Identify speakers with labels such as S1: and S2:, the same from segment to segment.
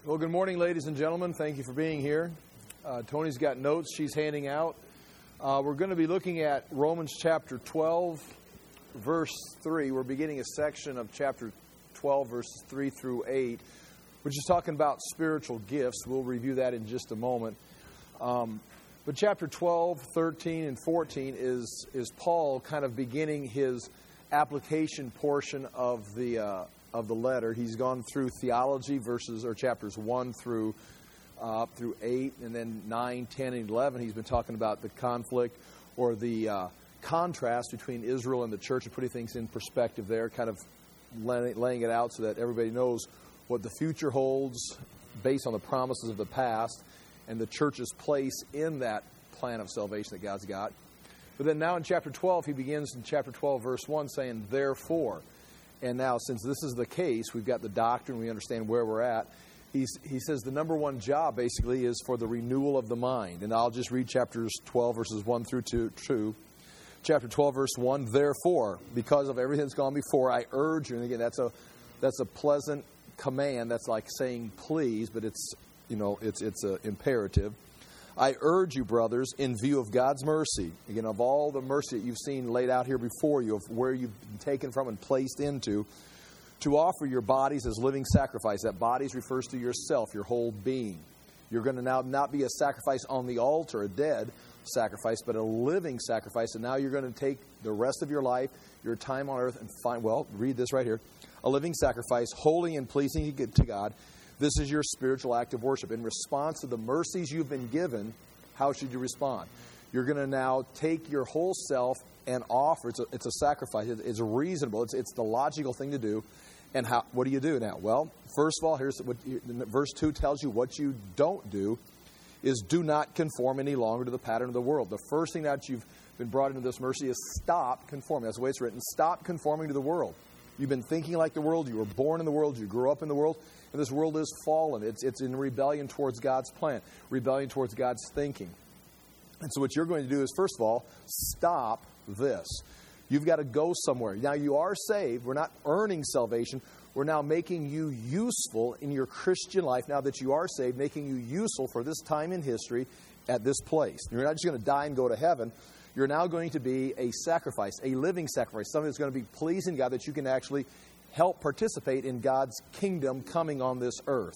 S1: Well, good morning, ladies and gentlemen. Thank you for being here. Tony's got notes she's handing out. We're going to be looking at Romans chapter 12, verse 3. We're beginning a section of chapter 12, verses 3 through 8, which is talking about spiritual gifts. We'll review that in just a moment. But chapter 12, 13, and 14 is Paul kind of beginning his application portion of the letter. He's gone through theology chapters 1 through 8, and then 9, 10, and 11. He's been talking about the conflict or the contrast between Israel and the church and putting things in perspective there, kind of laying it out so that everybody knows what the future holds based on the promises of the past and the church's place in that plan of salvation that God's got. But then now in chapter 12, he begins in chapter 12, verse 1, saying, therefore. And now, since this is the case, we've got the doctrine, we understand where we're at. He says the number one job, basically, is for the renewal of the mind. And I'll just read chapters 12, verses 1 through 2. Chapter 12, verse 1, therefore, because of everything that's gone before, I urge you. And again, that's a pleasant command. That's like saying please, but it's an imperative. I urge you, brothers, in view of God's mercy, again, of all the mercy that you've seen laid out here before you, of where you've been taken from and placed into, to offer your bodies as living sacrifice. That bodies refers to yourself, your whole being. You're going to now not be a sacrifice on the altar, a dead sacrifice, but a living sacrifice. And now you're going to take the rest of your life, your time on earth, and read this right here. A living sacrifice, holy and pleasing to God. This is your spiritual act of worship. In response to the mercies you've been given, how should you respond? You're going to now take your whole self and offer. It's a sacrifice. It's reasonable. It's the logical thing to do. And what do you do now? Well, first of all, here's what verse 2 tells you what you don't do is do not conform any longer to the pattern of the world. The first thing that you've been brought into this mercy is stop conforming. That's the way it's written. Stop conforming to the world. You've been thinking like the world. You were born in the world. You grew up in the world. And this world is fallen. It's in rebellion towards God's plan, rebellion towards God's thinking. And so what you're going to do is, first of all, stop this. You've got to go somewhere. Now, you are saved. We're not earning salvation. We're now making you useful in your Christian life, now that you are saved, making you useful for this time in history at this place. You're not just going to die and go to heaven. You're now going to be a sacrifice, a living sacrifice, something that's going to be pleasing to God, that you can actually help participate in God's kingdom coming on this earth.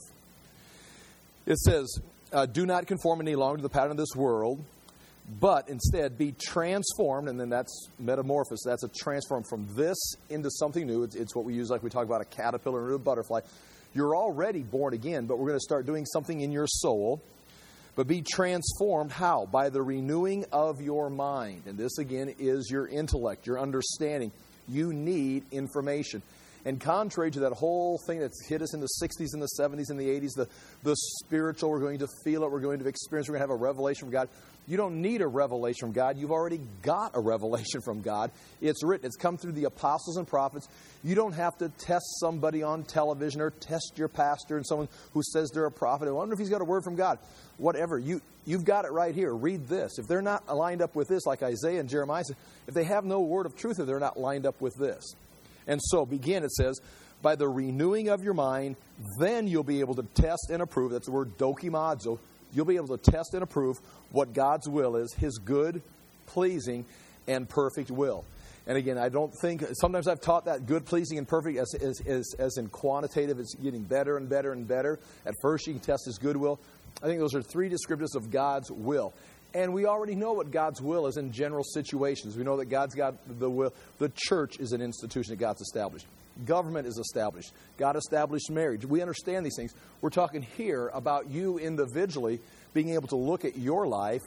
S1: It says, do not conform any longer to the pattern of this world, but instead be transformed, and then that's metamorphosis. That's a transform from this into something new. It's what we use, like we talk about a caterpillar or a butterfly. You're already born again, but we're going to start doing something in your soul. But be transformed, how? By the renewing of your mind. And this, again, is your intellect, your understanding. You need information. And contrary to that whole thing that's hit us in the 60s and the 70s and the 80s, the spiritual, we're going to feel it, we're going to experience, we're going to have a revelation from God. You don't need a revelation from God. You've already got a revelation from God. It's written. It's come through the apostles and prophets. You don't have to test somebody on television or test your pastor and someone who says they're a prophet. I wonder if he's got a word from God. Whatever. You've got it right here. Read this. If they're not lined up with this, like Isaiah and Jeremiah said, if they have no word of truth, they're not lined up with this. And so, begin, it says, by the renewing of your mind, then you'll be able to test and approve. That's the word dokimazo. You'll be able to test and approve what God's will is, His good, pleasing, and perfect will. And again, I don't think, sometimes I've taught that good, pleasing, and perfect as in quantitative. It's getting better and better and better. At first, you can test His good will. I think those are three descriptors of God's will. And we already know what God's will is in general situations. We know that God's got the will. The church is an institution that God's established. Government is established. God established marriage. We understand these things. We're talking here about you individually being able to look at your life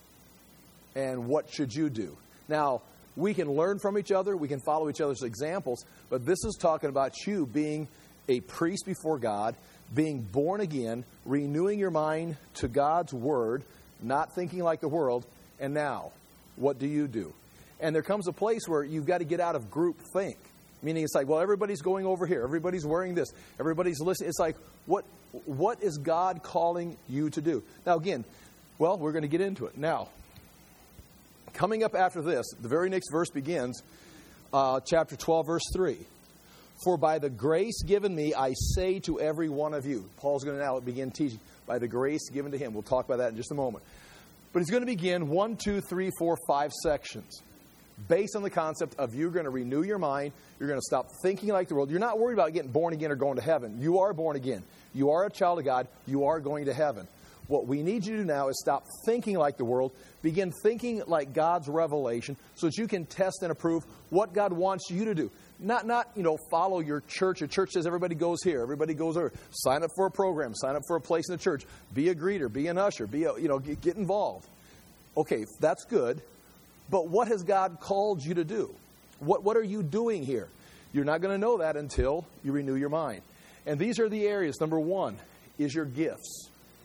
S1: and what should you do. Now, we can learn from each other. We can follow each other's examples. But this is talking about you being a priest before God, being born again, renewing your mind to God's Word, not thinking like the world, and now, what do you do? And there comes a place where you've got to get out of group think. Meaning it's like, well, everybody's going over here. Everybody's wearing this. Everybody's listening. It's like, what is God calling you to do? Now, again, well, we're going to get into it. Now, coming up after this, the very next verse begins, chapter 12, verse 3. For by the grace given me, I say to every one of you. Paul's going to now begin teaching by the grace given to him. We'll talk about that in just a moment. But he's going to begin 1, 2, 3, 4, 5 sections based on the concept of you're going to renew your mind. You're going to stop thinking like the world. You're not worried about getting born again or going to heaven. You are born again. You are a child of God. You are going to heaven. What we need you to do now is stop thinking like the world. Begin thinking like God's revelation so that you can test and approve what God wants you to do. Not follow your church. Your church says everybody goes here, everybody goes over. Sign up for a program, sign up for a place in the church. Be a greeter, be an usher, get involved. Okay, that's good. But what has God called you to do? What are you doing here? You're not going to know that until you renew your mind. And these are the areas. Number 1 is your gifts.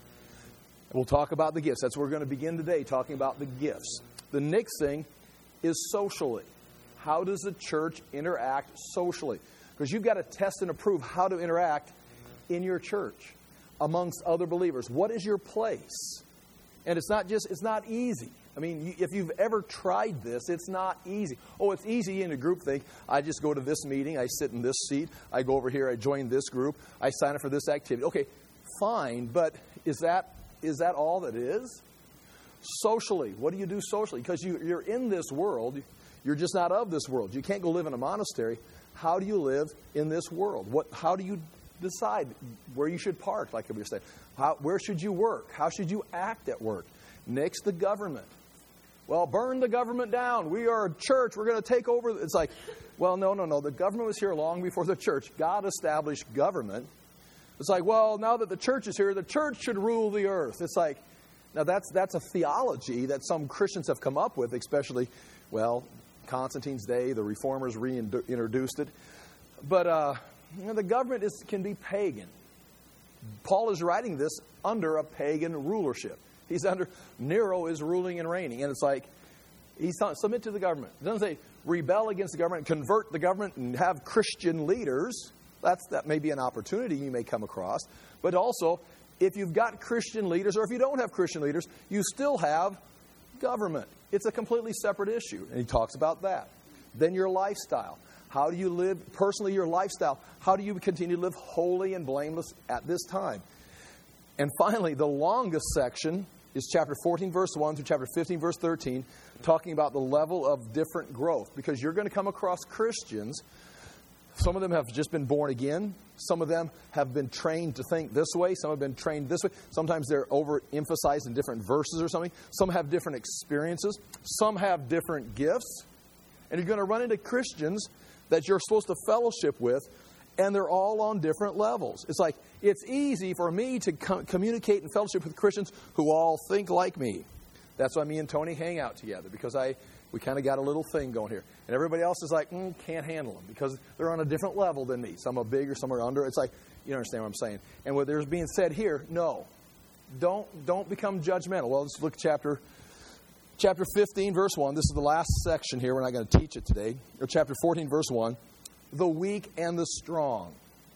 S1: We'll talk about the gifts. That's where we're going to begin today, talking about the gifts. The next thing is socially. How does the church interact socially? Because you've got to test and approve how to interact in your church amongst other believers. What is your place? And it's not easy. I mean, if you've ever tried this, it's not easy. Oh, it's easy in a group thing. I just go to this meeting. I sit in this seat. I go over here. I join this group. I sign up for this activity. Okay, fine. But is that all that is? Socially, what do you do socially? Because you're in this world. You're just not of this world. You can't go live in a monastery. How do you live in this world? How do you decide where you should park, like we were saying? Where should you work? How should you act at work? Next, the government. Well, burn the government down. We are a church. We're going to take over. It's like, well, no. The government was here long before the church. God established government. It's like, well, now that the church is here, the church should rule the earth. It's like, now that's a theology that some Christians have come up with, especially, Constantine's day, the reformers reintroduced it. But the government can be pagan. Paul is writing this under a pagan rulership. Nero is ruling and reigning. And it's like, he's telling, submit to the government. It doesn't say rebel against the government, convert the government, and have Christian leaders. That may be an opportunity you may come across. But also, if you've got Christian leaders, or if you don't have Christian leaders, you still have government. It's a completely separate issue. And he talks about that. Then your lifestyle. How do you live personally, your lifestyle? How do you continue to live holy and blameless at this time? And finally, the longest section is chapter 14, verse 1 through chapter 15, verse 13, talking about the level of different growth. Because you're going to come across Christians. Some of them have just been born again. Some of them have been trained to think this way. Some have been trained this way. Sometimes they're overemphasized in different verses or something. Some have different experiences. Some have different gifts. And you're going to run into Christians that you're supposed to fellowship with, and they're all on different levels. It's like, it's easy for me to communicate and fellowship with Christians who all think like me. That's why me and Tony hang out together, because we kind of got a little thing going here. And everybody else is like, can't handle them, because they're on a different level than me. Some are bigger, some are under. It's like, you understand what I'm saying. And what there's being said here, no. Don't become judgmental. Well, let's look at chapter 15, verse 1. This is the last section here. We're not going to teach it today. Or chapter 14, verse 1. The weak and the strong.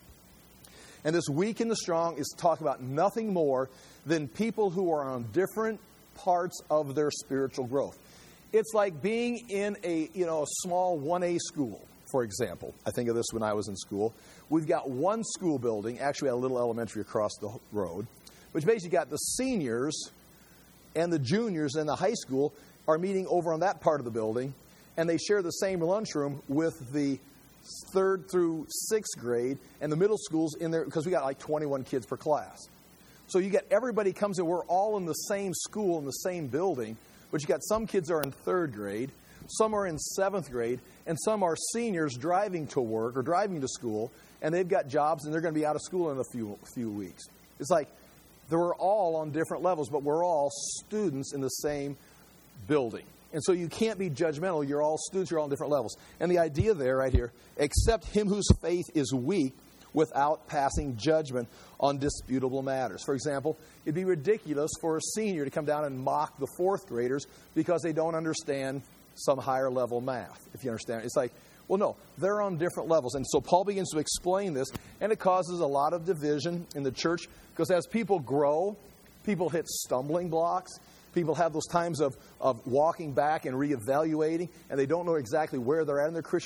S1: And this weak and the strong is talking about nothing more than people who are on different parts of their spiritual growth. It's like being in a small 1A school, for example. I think of this when I was in school. We've got one school building, actually a little elementary across the road, which basically got the seniors and the juniors in the high school are meeting over on that part of the building, and they share the same lunchroom with the 3rd through 6th grade and the middle schools in there, because we got like 21 kids per class. So you get everybody comes in. We're all in the same school in the same building, but you got some kids are in 3rd grade, some are in 7th grade, and some are seniors driving to work or driving to school, and they've got jobs and they're going to be out of school in a few weeks. It's like we're all on different levels, but we're all students in the same building. And so you can't be judgmental. You're all students. You're all on different levels. And the idea there right here, accept him whose faith is weak without passing judgment on disputable matters. For example, it'd be ridiculous for a senior to come down and mock the 4th graders because they don't understand some higher level math, if you understand. It's like, well, no, they're on different levels. And so Paul begins to explain this, and it causes a lot of division in the church, because as people grow, people hit stumbling blocks. People have those times of walking back and reevaluating, and they don't know exactly where they're at in their Christian life.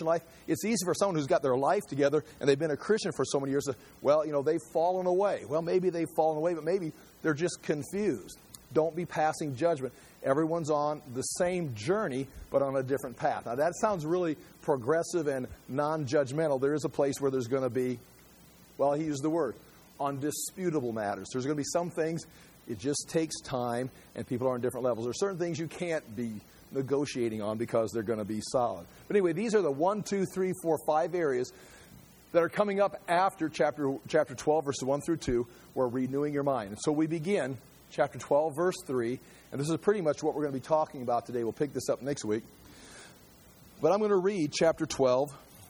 S1: it's easy for someone who's got their life together and they've been a Christian for so many years to, well, they've fallen away. Well, maybe they've fallen away, but maybe they're just confused. Don't be passing judgment. Everyone's on the same journey, but on a different path. Now, that sounds really progressive and non-judgmental. There is a place where there's going to be, well, he used the word, on disputable matters. There's going to be some things, it just takes time, and people are on different levels. There are certain things you can't be negotiating on because they're going to be solid. But anyway, these are the 1, 2, 3, 4, 5 areas that are coming up after chapter 12, verses 1 through 2, where renewing your mind. And so we begin chapter 12, verse 3, and this is pretty much what we're going to be talking about today. We'll pick this up next week. But I'm going to read chapter 12,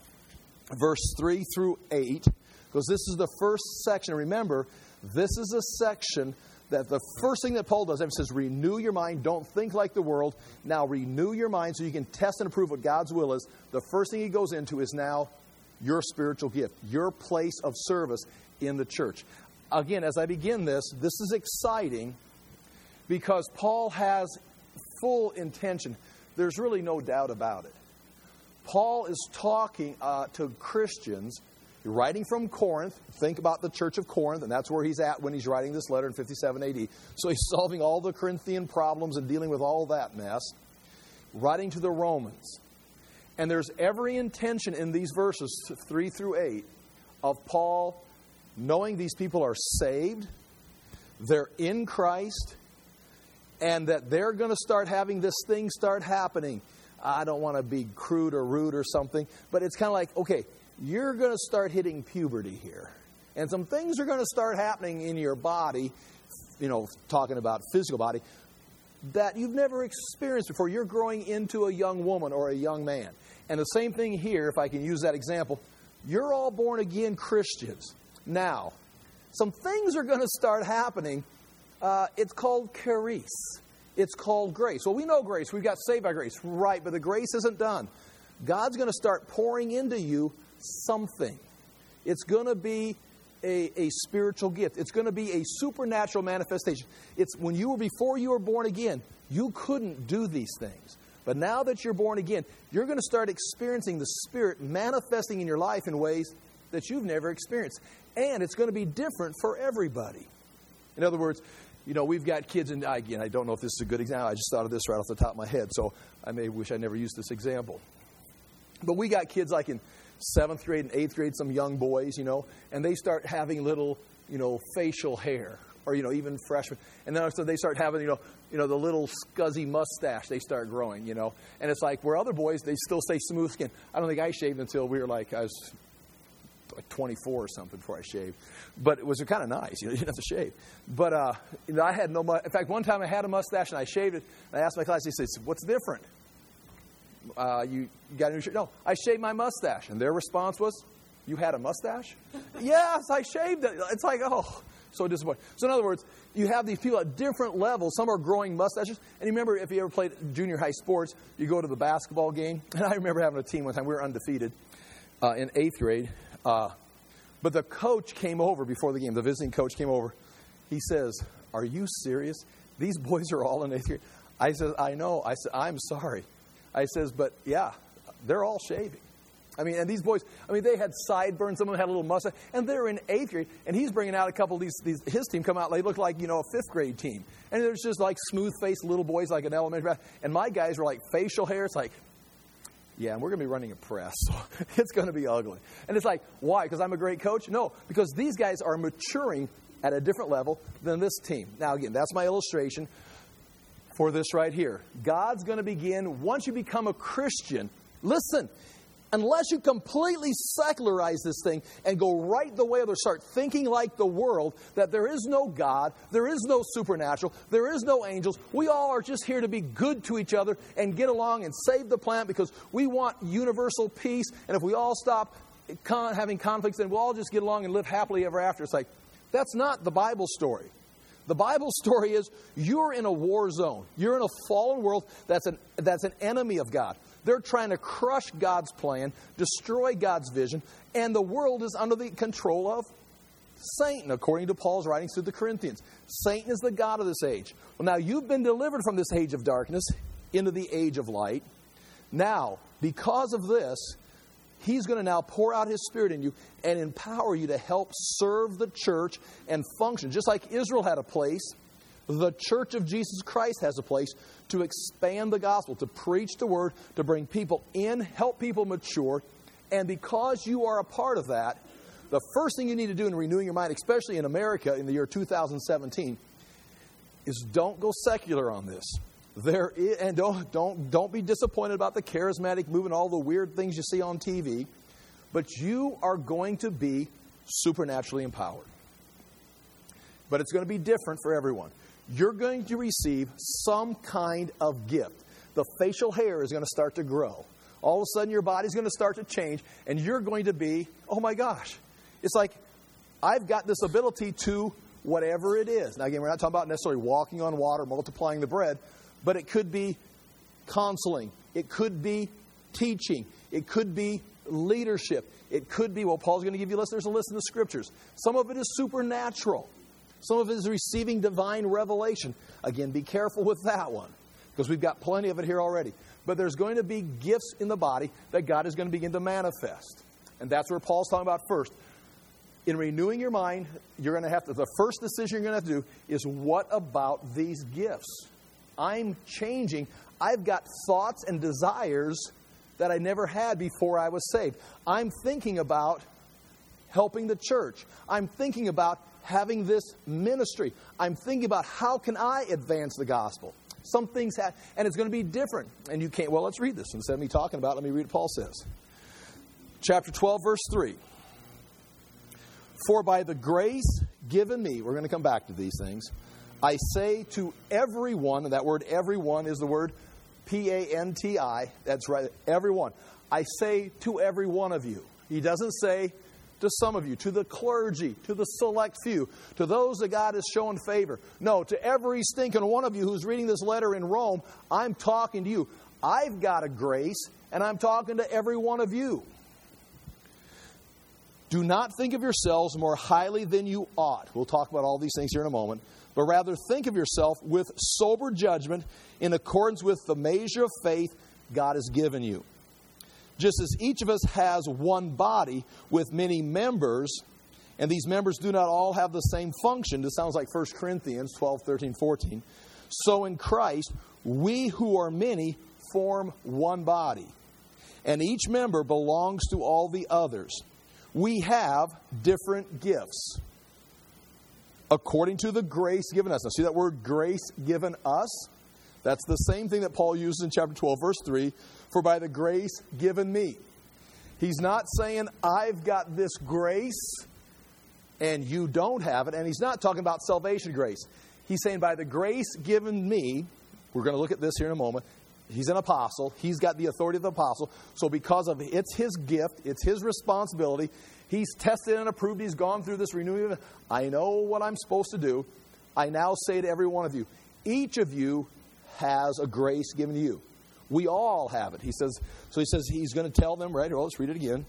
S1: verse 3 through 8, because this is the first section. Remember, this is a section that the first thing that Paul does, it says, renew your mind, don't think like the world. Now renew your mind so you can test and approve what God's will is. The first thing he goes into is now your spiritual gift, your place of service in the church. Again, as I begin this is exciting because Paul has full intention. There's really no doubt about it. Paul is talking to Christians, writing from Corinth. Think about the church of Corinth, and that's where he's at when he's writing this letter in 57 AD. So he's solving all the Corinthian problems and dealing with all that mess, writing to the Romans. And there's every intention in these verses 3 through 8 of Paul knowing these people are saved, they're in Christ, and that they're going to start having this thing start happening. I don't want to be crude or rude or something, but it's kind of like, okay, you're going to start hitting puberty here. And some things are going to start happening in your body, talking about physical body, that you've never experienced before. You're growing into a young woman or a young man. And the same thing here, if I can use that example, you're all born again Christians. Now, some things are going to start happening. It's called charis. It's called grace. Well, we know grace. We've got saved by grace. Right, but the grace isn't done. God's going to start pouring into you something. It's going to be a spiritual gift. It's going to be a supernatural manifestation. It's before you were born again, you couldn't do these things. But now that you're born again, you're going to start experiencing the Spirit manifesting in your life in ways that you've never experienced. And it's going to be different for everybody. In other words, we've got kids, and again, I don't know if this is a good example. I just thought of this right off the top of my head, so I may wish I never used this example. But we got kids like in 7th grade and 8th grade, some young boys, and they start having little, facial hair, or, even freshmen. And then so they start having, the little scuzzy mustache they start growing, And it's like where other boys, they still stay smooth skin. I don't think I shaved until we were I was 24 or something before I shaved. But it was kind of nice. You didn't have to shave. But I had no in fact, one time I had a mustache and I shaved it. And I asked my class, he said, what's different? You got a new shirt? No, I shaved my mustache. And their response was, you had a mustache? Yes, I shaved it. It's like, oh, so disappointing. So in other words, you have these people at different levels. Some are growing mustaches. And you remember, if you ever played junior high sports, you go to the basketball game. And I remember having a team one time. We were undefeated in 8th grade. But the coach came over before the game. The visiting coach came over. He says, are you serious? These boys are all in 8th grade. I said, I know. I said, I'm sorry. I says, but yeah, they're all shaving. And these boys, they had sideburns. Some of them had a little mustache. And they're in 8th grade. And he's bringing out a couple of these his team come out. They look like, a 5th grade team. And there's just like smooth-faced little boys like an elementary. And my guys were like facial hair. It's like, yeah, and we're going to be running a press. So it's going to be ugly. And it's like, why? Because I'm a great coach? No, because these guys are maturing at a different level than this team. Now, again, that's my illustration for this right here. God's going to begin, once you become a Christian, listen, unless you completely secularize this thing and go right the way others, start thinking like the world, that there is no God, there is no supernatural, there is no angels. We all are just here to be good to each other and get along and save the planet because we want universal peace. And if we all stop having conflicts, then we'll all just get along and live happily ever after. It's like, that's not the Bible story. The Bible story is you're in a war zone. You're in a fallen world that's an enemy of God. They're trying to crush God's plan, destroy God's vision, and the world is under the control of Satan, according to Paul's writings to the Corinthians. Satan is the god of this age. Well, now you've been delivered from this age of darkness into the age of light. Now, because of this, He's going to now pour out His Spirit in you and empower you to help serve the church and function. Just like Israel had a place, the Church of Jesus Christ has a place to expand the gospel, to preach the word, to bring people in, help people mature. And because you are a part of that, the first thing you need to do in renewing your mind, especially in America in the year 2017, is don't go secular on this. And don't be disappointed about the charismatic movement, all the weird things you see on TV. But you are going to be supernaturally empowered. But it's going to be different for everyone. You're going to receive some kind of gift. The facial hair is going to start to grow. All of a sudden your body's going to start to change, and you're going to be, oh my gosh. It's like, I've got this ability to whatever it is. Now again, we're not talking about necessarily walking on water, multiplying the bread, but it could be counseling. It could be teaching. It could be leadership. It could be, well, Paul's going to give you a list. There's a list in the Scriptures. Some of it is supernatural. Some of it is receiving divine revelation. Again, be careful with that one, because we've got plenty of it here already. But there's going to be gifts in the body that God is going to begin to manifest. And that's where Paul's talking about first. In renewing your mind, you're going to have to, the first decision you're going to have to do is, what about these gifts? I'm changing. I've got thoughts and desires that I never had before I was saved. I'm thinking about helping the church. I'm thinking about having this ministry. I'm thinking about how can I advance the gospel. Some things have, and it's going to be different. And you can't, well, let's read this. Instead of me talking about it, let me read what Paul says. Chapter 12, verse 3. For by the grace given me, we're going to come back to these things, I say to everyone, and that word everyone is the word P-A-N-T-I. That's right, everyone. I say to every one of you. He doesn't say to some of you, to the clergy, to the select few, to those that God has shown favor. No, to every stinking one of you who's reading this letter in Rome, I'm talking to you. I've got a grace, and I'm talking to every one of you. Do not think of yourselves more highly than you ought. We'll talk about all these things here in a moment. But rather think of yourself with sober judgment in accordance with the measure of faith God has given you. Just as each of us has one body with many members, and these members do not all have the same function. This sounds like 1 Corinthians 12, 13, 14. So in Christ, we who are many form one body, and each member belongs to all the others. We have different gifts according to the grace given us. Now see that word grace given us? That's the same thing that Paul uses in chapter 12, verse 3. For by the grace given me. He's not saying, I've got this grace and you don't have it. And he's not talking about salvation grace. He's saying, by the grace given me, we're going to look at this here in a moment. He's an apostle. He's got the authority of the apostle. So because of it's his gift, it's his responsibility. He's tested and approved. He's gone through this renewing. I know what I'm supposed to do. I now say to every one of you, each of you has a grace given to you. We all have it. He says he's going to tell them, right? Well, let's read it again.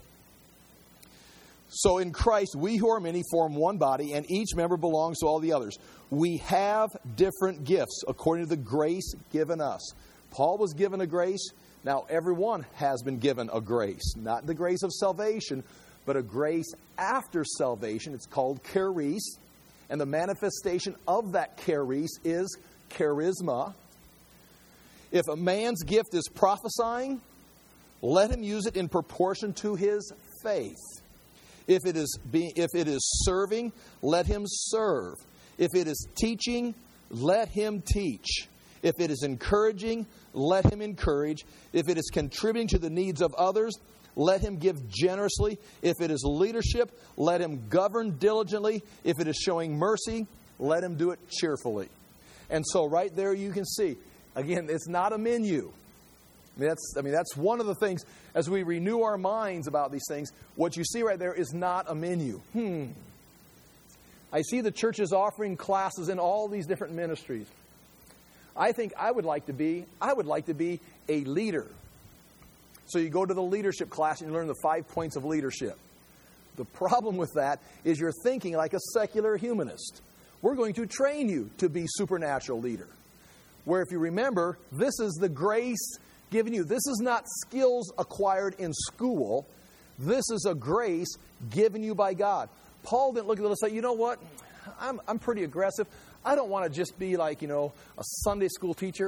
S1: So in Christ, we who are many form one body, and each member belongs to all the others. We have different gifts according to the grace given us. Paul was given a grace. Now everyone has been given a grace. Not the grace of salvation, but a grace after salvation. It's called charis. And the manifestation of that charis is charisma. If a man's gift is prophesying, let him use it in proportion to his faith. If it is serving, let him serve. If it is teaching, let him teach. If it is encouraging, let him encourage. If it is contributing to the needs of others, let him give generously. If it is leadership, let him govern diligently. If it is showing mercy, let him do it cheerfully. And so right there you can see, again, it's not a menu. That's one of the things, as we renew our minds about these things, what you see right there is not a menu. I see the churches offering classes in all these different ministries. I think I would like to be a leader. So you go to the leadership class and you learn the 5 points of leadership. The problem with that is you're thinking like a secular humanist. We're going to train you to be supernatural leader. Where if you remember, this is the grace given you. This is not skills acquired in school. This is a grace given you by God. Paul didn't look at it and say, you know what? I'm pretty aggressive. I don't want to just be like, a Sunday school teacher.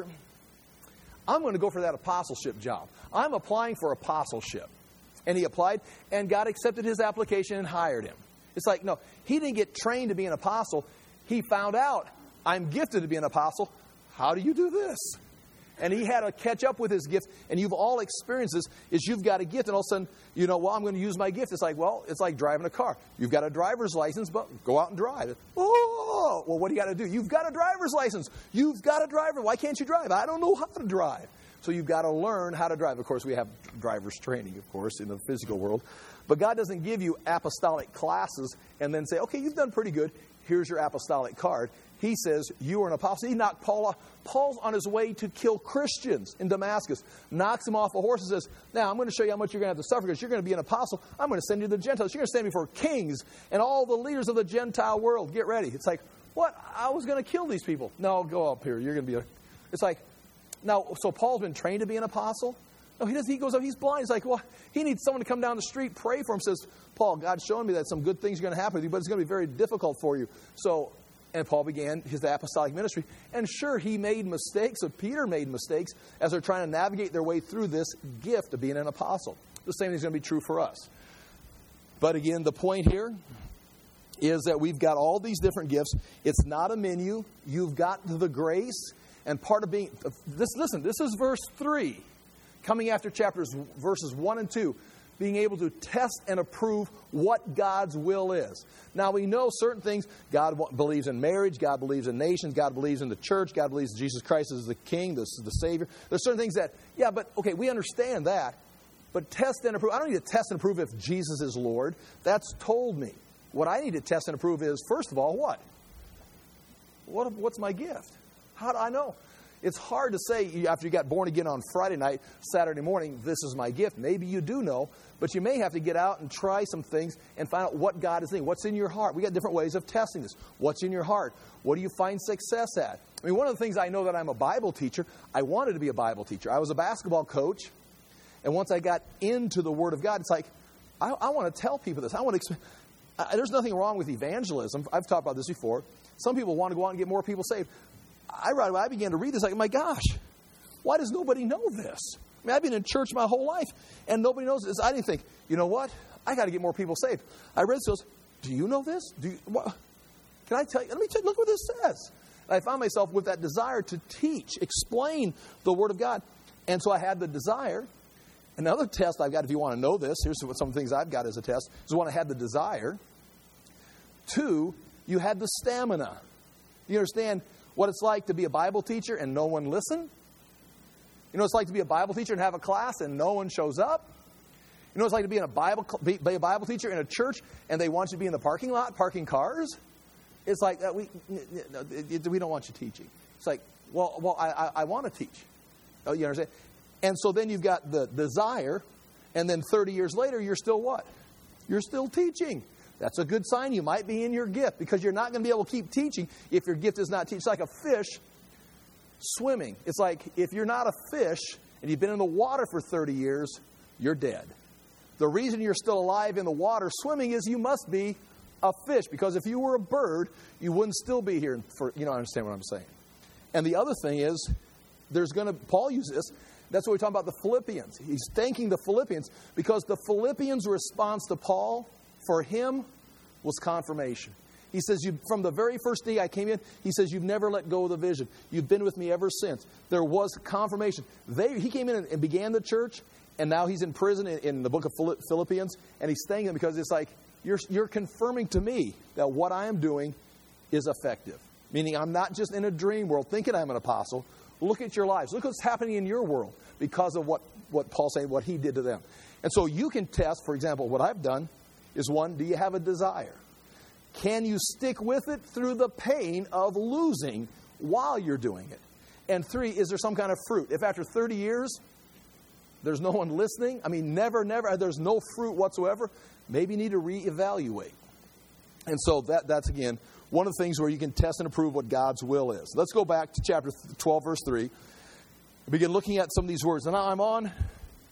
S1: I'm going to go for that apostleship job. I'm applying for apostleship. And he applied, and God accepted his application and hired him. It's like, no, he didn't get trained to be an apostle. He found out, I'm gifted to be an apostle. How do you do this? And he had to catch up with his gift. And you've all experienced this, is you've got a gift, and all of a sudden, I'm going to use my gift. It's like driving a car. You've got a driver's license, but go out and drive. Oh, well, what do you got to do? You've got a driver's license. You've got a driver. Why can't you drive? I don't know how to drive. So you've got to learn how to drive. Of course, we have driver's training, of course, in the physical world. But God doesn't give you apostolic classes and then say, okay, you've done pretty good. Here's your apostolic card. He says, you are an apostle. He knocked Paul off. Paul's on his way to kill Christians in Damascus. Knocks him off a horse and says, now I'm going to show you how much you're going to have to suffer because you're going to be an apostle. I'm going to send you to the Gentiles. You're going to stand before kings and all the leaders of the Gentile world. Get ready. It's like, what? I was going to kill these people. No, go up here. You're going to be It's like, now, so Paul's been trained to be an apostle? No, he doesn't. He goes up. He's blind. He's like, well, he needs someone to come down the street, pray for him. Says, Paul, God's showing me that some good things are going to happen with you, but it's going to be very difficult for you. And Paul began his apostolic ministry. And sure, he made mistakes. So Peter made mistakes as they're trying to navigate their way through this gift of being an apostle. The same thing is going to be true for us. But again, the point here is that we've got all these different gifts. It's not a menu. You've got the grace. And part of being, this is verse 3, coming after verses 1 and 2, being able to test and approve what God's will is. Now, we know certain things. God believes in marriage. God believes in nations. God believes in the church. God believes Jesus Christ is the King, the Savior. There's certain things that, we understand that. But test and approve. I don't need to test and approve if Jesus is Lord. That's told me. What I need to test and approve is, first of all, what? What's my gift? How do I know? It's hard to say after you got born again on Friday night, Saturday morning, this is my gift. Maybe you do know, but you may have to get out and try some things and find out what God is thinking. What's in your heart? We got different ways of testing this. What's in your heart? What do you find success at? I mean, one of the things I know that I'm a Bible teacher, I wanted to be a Bible teacher. I was a basketball coach, and once I got into the Word of God, it's like, I want to tell people this. There's nothing wrong with evangelism. I've talked about this before. Some people want to go out and get more people saved. I began to read this, like, my gosh, why does nobody know this? I mean, I've been in church my whole life, and nobody knows this. I didn't think, you know what? I got to get more people saved. I read this, do you know this? Can I tell you? Look what this says. And I found myself with that desire to teach, explain the Word of God. And so I had the desire. Another test I've got, if you want to know this, here's some things I've got as a test, is one, I had the desire. 2, you had the stamina. You understand what it's like to be a Bible teacher and no one listen? You know what it's like to be a Bible teacher and have a class and no one shows up? You know what it's like to be be a Bible teacher in a church and they want you to be in the parking lot parking cars? It's like, we don't want you teaching. It's like, well, I want to teach. Oh, you understand? And so then you've got the desire, and then 30 years later, you're still what? You're still teaching. That's a good sign you might be in your gift, because you're not going to be able to keep teaching if your gift is not teaching. It's like a fish swimming. It's like if you're not a fish and you've been in the water for 30 years, you're dead. The reason you're still alive in the water swimming is you must be a fish, because if you were a bird, you wouldn't still be here. Understand what I'm saying. And the other thing is, Paul uses this. That's what we're talking about the Philippians. He's thanking the Philippians because the Philippians' response to Paul, for him, was confirmation. He says, from the very first day I came in, he says, you've never let go of the vision. You've been with me ever since. There was confirmation. He came in and began the church, and now he's in prison in the book of Philippians, and he's thanking them because it's like, you're confirming to me that what I am doing is effective. Meaning I'm not just in a dream world thinking I'm an apostle. Look at your lives. Look what's happening in your world because of what Paul's saying, what he did to them. And so you can test, for example, what I've done is 1, do you have a desire? Can you stick with it through the pain of losing while you're doing it? And 3, is there some kind of fruit? If after 30 years, there's no one listening, never, there's no fruit whatsoever, maybe you need to reevaluate. And so that's, again, one of the things where you can test and approve what God's will is. Let's go back to chapter 12, verse 3. Begin looking at some of these words. And now if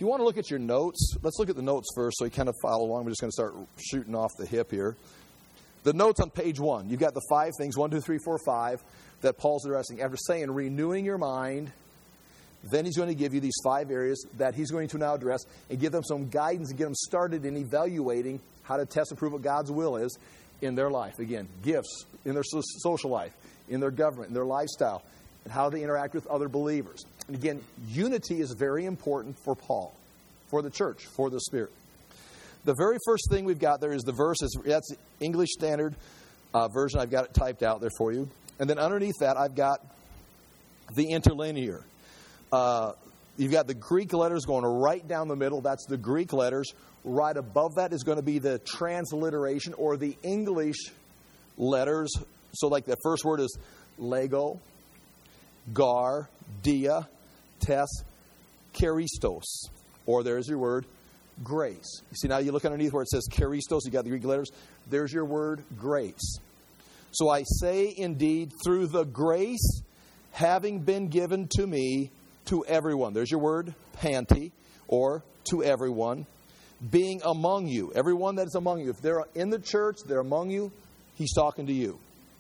S1: you want to look at your notes, let's look at the notes first so you kind of follow along. We're just going to start shooting off the hip here. The notes on page 1, you've got the 5 things, 1, 2, 3, 4, 5, that Paul's addressing. After saying renewing your mind, then he's going to give you these 5 areas that he's going to now address and give them some guidance and get them started in evaluating how to test and prove what God's will is in their life. Again, gifts, in their social life, in their government, in their lifestyle, and how they interact with other believers. And again, unity is very important for Paul, for the church, for the Spirit. The very first thing we've got there is the verses. That's the English Standard Version. I've got it typed out there for you. And then underneath that, I've got the interlinear. You've got the Greek letters going right down the middle. That's the Greek letters. Right above that is going to be the transliteration or the English letters. So like the first word is lego, gar, dia, tes, charistos. Or there's your word, grace. You see, now you look underneath where it says charistos, you got the Greek letters. There's your word, grace. So I say indeed, through the grace having been given to me, to everyone. There's your word, panti, or to everyone. Being among you. Everyone that is among you. If they're in the church, they're among you, he's talking to you.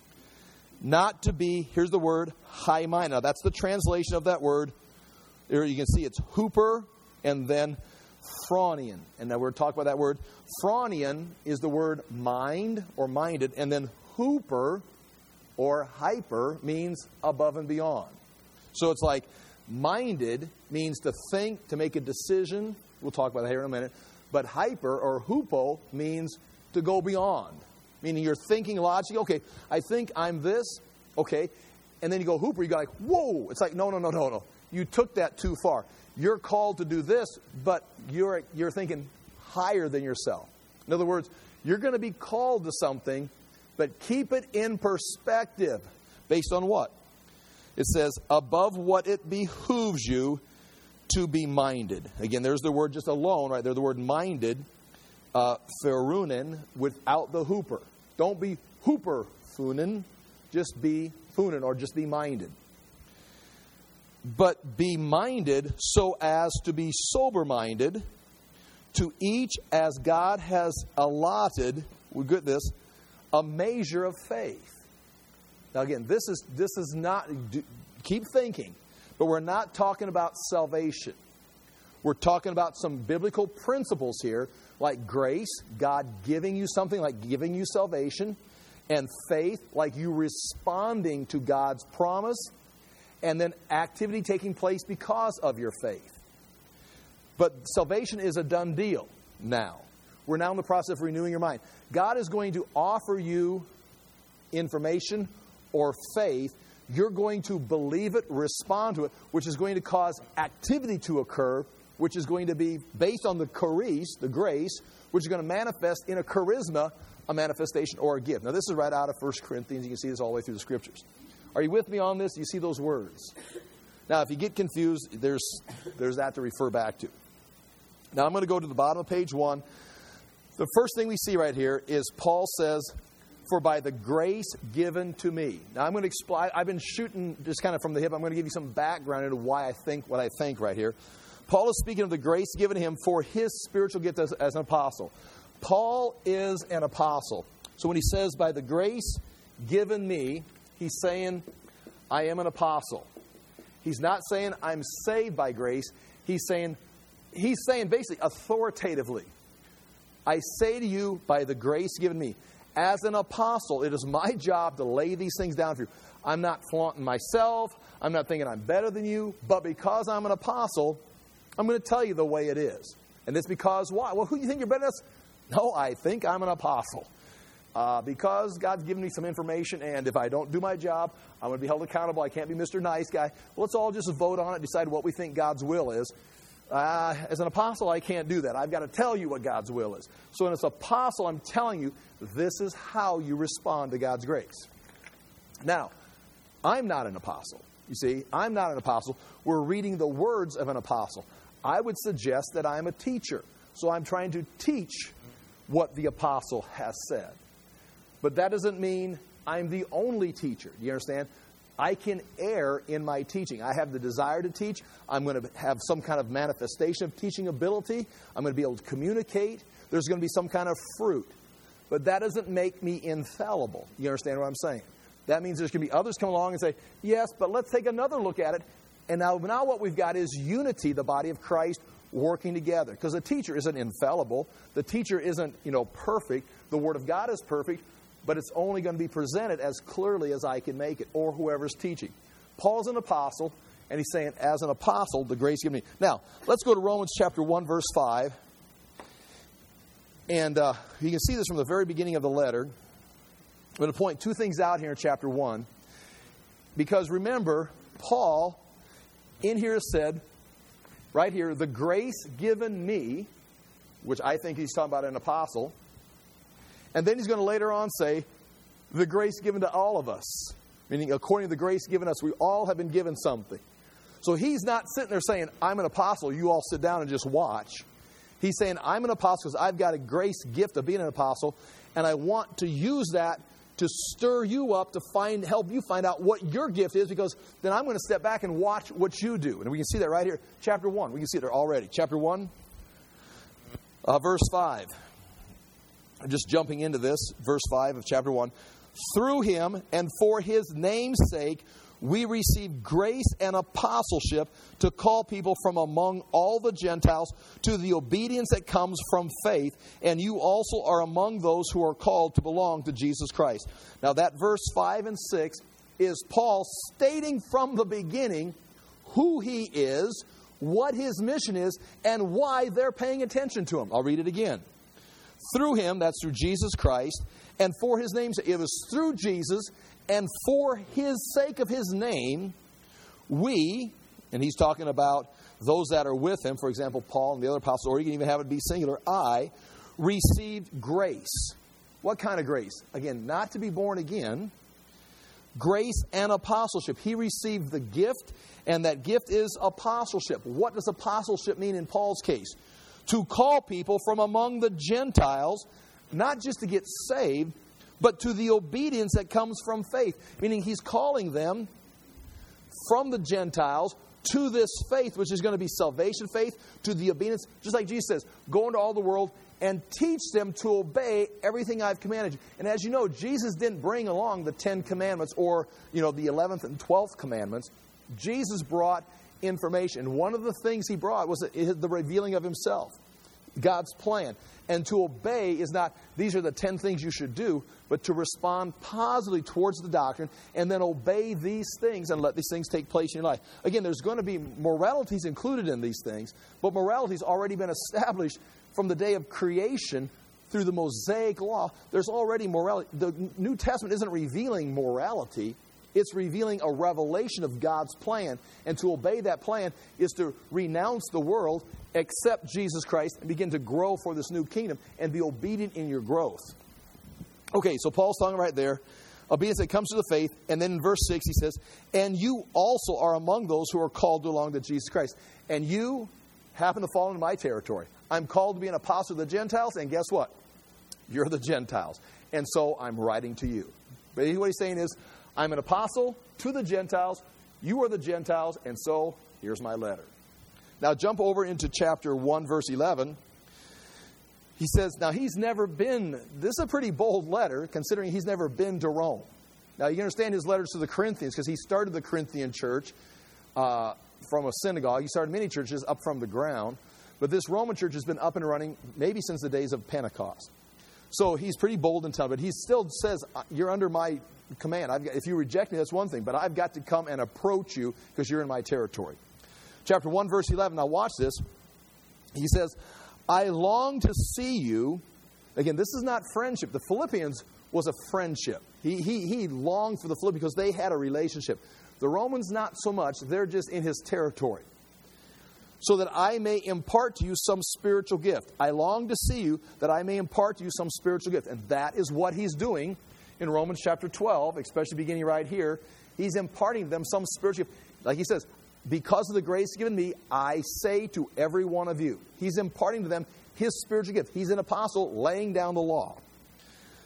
S1: Not to be, here's the word, high-minded. Now that's the translation of that word. There you can see it's hooper and then phronian. And now we're talking about that word. Phronian is the word mind or minded. And then hooper or hyper means above and beyond. So it's like minded means to think, to make a decision. We'll talk about that here in a minute. But hyper or hupo means to go beyond. Meaning you're thinking logically, okay, I think I'm this, okay. And then you go hooper, you go like, whoa. It's like, no. You took that too far. You're called to do this, but you're thinking higher than yourself. In other words, you're going to be called to something, but keep it in perspective. Based on what? It says, above what it behooves you to be minded. Again, there's the word just alone, right? There's the word minded, ferunen, without the hooper. Don't be hooper funen, just be funen, or just be minded. But be minded so as to be sober-minded, to each as God has allotted, we get this, a measure of faith. Now again, this is not, keep thinking, but we're not talking about salvation. We're talking about some biblical principles here, like grace, God giving you something, like giving you salvation, and faith, like you responding to God's promise, and then activity taking place because of your faith. But salvation is a done deal now. We're now in the process of renewing your mind. God is going to offer you information or faith. You're going to believe it, respond to it, which is going to cause activity to occur, which is going to be based on the charis, the grace, which is going to manifest in a charisma, a manifestation or a gift. Now, this is right out of 1 Corinthians. You can see this all the way through the Scriptures. Are you with me on this? You see those words? Now, if you get confused, there's that to refer back to. Now, I'm going to go to the bottom of page 1. The first thing we see right here is Paul says, for by the grace given to me. Now, I'm going to explain. I've been shooting just kind of from the hip. I'm going to give you some background into why I think what I think right here. Paul is speaking of the grace given to him for his spiritual gift as an apostle. Paul is an apostle. So when he says, by the grace given me, he's saying, I am an apostle. He's not saying, I'm saved by grace. He's saying basically authoritatively, I say to you, by the grace given me, as an apostle, it is my job to lay these things down for you. I'm not flaunting myself. I'm not thinking I'm better than you. But because I'm an apostle, I'm going to tell you the way it is. And it's because why? Well, who do you think you're better than us? No, I think I'm an apostle. Because God's given me some information, and if I don't do my job, I'm going to be held accountable. I can't be Mr. Nice Guy. Well, let's all just vote on it, decide what we think God's will is. As an apostle, I can't do that. I've got to tell you what God's will is. So as an apostle, I'm telling you, this is how you respond to God's grace. Now, I'm not an apostle. You see, I'm not an apostle. We're reading the words of an apostle. I would suggest that I'm a teacher. So I'm trying to teach what the apostle has said. But that doesn't mean I'm the only teacher. Do you understand? I can err in my teaching. I have the desire to teach. I'm going to have some kind of manifestation of teaching ability. I'm going to be able to communicate. There's going to be some kind of fruit. But that doesn't make me infallible. You understand what I'm saying? That means there's going to be others come along and say, yes, but let's take another look at it. And now what we've got is unity, the body of Christ, working together. Because the teacher isn't infallible. The teacher isn't, perfect. The Word of God is perfect. But it's only going to be presented as clearly as I can make it, or whoever's teaching. Paul's an apostle, and he's saying, as an apostle, the grace given me. Now, let's go to Romans chapter 1, verse 5. And you can see this from the very beginning of the letter. I'm going to point two things out here in chapter 1. Because remember, Paul in here said, right here, the grace given me, which I think he's talking about an apostle. And then he's going to later on say, the grace given to all of us. Meaning, according to the grace given us, we all have been given something. So he's not sitting there saying, I'm an apostle, you all sit down and just watch. He's saying, I'm an apostle because I've got a grace gift of being an apostle, and I want to use that to stir you up to help you find out what your gift is, because then I'm going to step back and watch what you do. And we can see that right here. Chapter 1. We can see it there already. Chapter 1, verse 5. I'm just jumping into this. Verse 5 of chapter 1. Through him and for his name's sake, we receive grace and apostleship to call people from among all the Gentiles to the obedience that comes from faith. And you also are among those who are called to belong to Jesus Christ. Now that verse 5 and 6 is Paul stating from the beginning who he is, what his mission is, and why they're paying attention to him. I'll read it again. Through him, that's through Jesus Christ, and for his name's sake. It was through Jesus and for his sake of his name, we, and he's talking about those that are with him, for example, Paul and the other apostles, or you can even have it be singular, I received grace. What kind of grace? Again, not to be born again. Grace and apostleship. He received the gift, and that gift is apostleship. What does apostleship mean in Paul's case? To call people from among the Gentiles, not just to get saved, but to the obedience that comes from faith. Meaning he's calling them from the Gentiles to this faith, which is going to be salvation faith, to the obedience. Just like Jesus says, go into all the world and teach them to obey everything I've commanded you. And as you know, Jesus didn't bring along the 10 commandments or, the 11th and 12th commandments. Jesus brought information. One of the things he brought was the revealing of himself, God's plan. And to obey is not, these are the 10 things you should do, but to respond positively towards the doctrine and then obey these things and let these things take place in your life. Again, there's going to be moralities included in these things, but morality's already been established from the day of creation through the Mosaic law. There's already morality. The New Testament isn't revealing morality. It's revealing a revelation of God's plan. And to obey that plan is to renounce the world, accept Jesus Christ, and begin to grow for this new kingdom and be obedient in your growth. Okay, so Paul's talking right there. Obedience that comes to the faith. And then in verse 6 he says, and you also are among those who are called to belong to Jesus Christ. And you happen to fall into my territory. I'm called to be an apostle to the Gentiles, and guess what? You're the Gentiles. And so I'm writing to you. But what he's saying is, I'm an apostle to the Gentiles. You are the Gentiles, and so here's my letter. Now jump over into chapter 1, verse 11. He says, now he's never been, this is a pretty bold letter, considering he's never been to Rome. Now you understand his letters to the Corinthians, because he started the Corinthian church from a synagogue. He started many churches up from the ground. But this Roman church has been up and running maybe since the days of Pentecost. So he's pretty bold and tough, but he still says, you're under my command. If you reject me, that's one thing, but I've got to come and approach you because you're in my territory. Chapter 1, verse 11, now watch this. He says, I long to see you. Again, this is not friendship. The Philippians was a friendship. He longed for the Philippians because they had a relationship. The Romans, not so much. They're just in his territory. So that I may impart to you some spiritual gift. I long to see you that I may impart to you some spiritual gift. And that is what he's doing in Romans chapter 12, especially beginning right here. He's imparting to them some spiritual gift. Like he says, because of the grace given me, I say to every one of you. He's imparting to them his spiritual gift. He's an apostle laying down the law.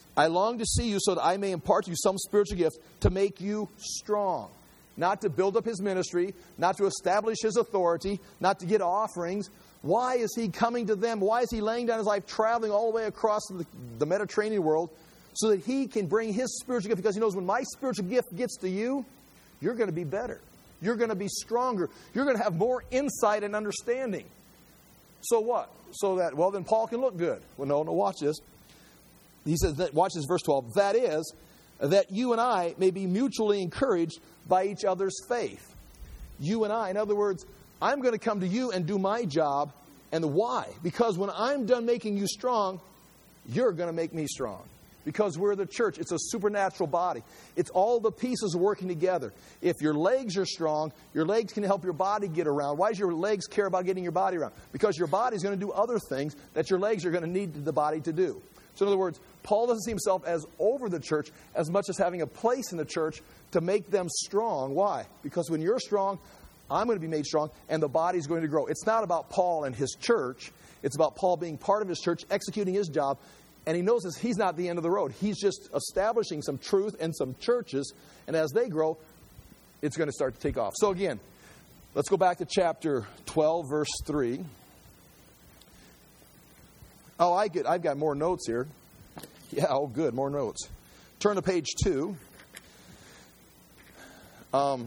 S1: I long to see you so that I may impart to you some spiritual gift to make you strong. Not to build up his ministry, not to establish his authority, not to get offerings. Why is he coming to them? Why is he laying down his life, traveling all the way across the Mediterranean world so that he can bring his spiritual gift? Because he knows when my spiritual gift gets to you, you're going to be better. You're going to be stronger. You're going to have more insight and understanding. So what? So that, well, then Paul can look good. Well, no, watch this. He says, watch this, verse 12. That is, that you and I may be mutually encouraged by each other's faith. You and I, in other words, I'm going to come to you and do my job. And why? Because when I'm done making you strong, you're going to make me strong. Because we're the church. It's a supernatural body. It's all the pieces working together. If your legs are strong, your legs can help your body get around. Why does your legs care about getting your body around? Because your body's going to do other things that your legs are going to need the body to do. So in other words, Paul doesn't see himself as over the church as much as having a place in the church to make them strong. Why? Because when you're strong, I'm going to be made strong, and the body's going to grow. It's not about Paul and his church. It's about Paul being part of his church, executing his job, and he knows he's not the end of the road. He's just establishing some truth and some churches, and as they grow, it's going to start to take off. So again, let's go back to chapter 12, verse 3. Oh, I've got more notes here. Yeah, oh good, more notes. Turn to page 2. Top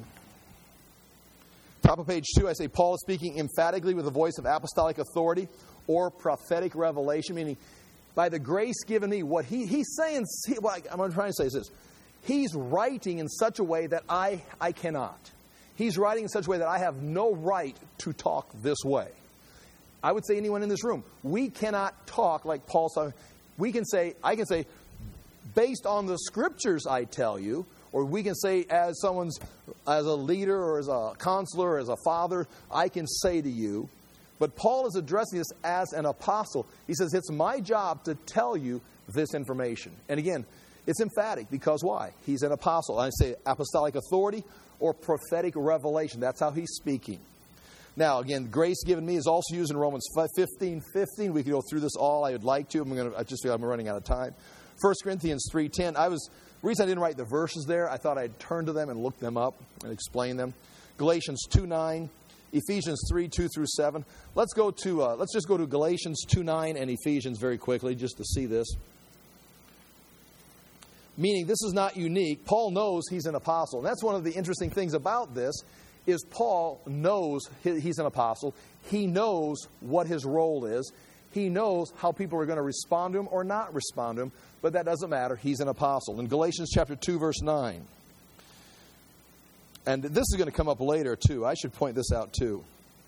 S1: of page 2, I say Paul is speaking emphatically with a voice of apostolic authority or prophetic revelation, meaning by the grace given me, what he's saying, what I'm trying to say is this. He's writing in such a way that I cannot. He's writing in such a way that I have no right to talk this way. I would say anyone in this room, we cannot talk like Paul's talking. I can say, based on the scriptures I tell you, or we can say as a leader or as a counselor or as a father, I can say to you. But Paul is addressing this as an apostle. He says, it's my job to tell you this information. And again, it's emphatic because why? He's an apostle. I say apostolic authority or prophetic revelation. That's how he's speaking. Now, again, grace given me is also used in Romans 15:15. We could go through this all. I would like to. I just feel I'm running out of time. 1 Corinthians 3:10. The reason I didn't write the verses there, I thought I'd turn to them and look them up and explain them. Galatians 2:9, Ephesians 3:2-7. Let's just go to Galatians 2:9 and Ephesians very quickly just to see this. Meaning this is not unique. Paul knows he's an apostle. And that's one of the interesting things about this is Paul knows he's an apostle. He knows what his role is. He knows how people are going to respond to him or not respond to him. But that doesn't matter. He's an apostle. In Galatians chapter 2, verse 9. And this is going to come up later, too. I should point this out, too.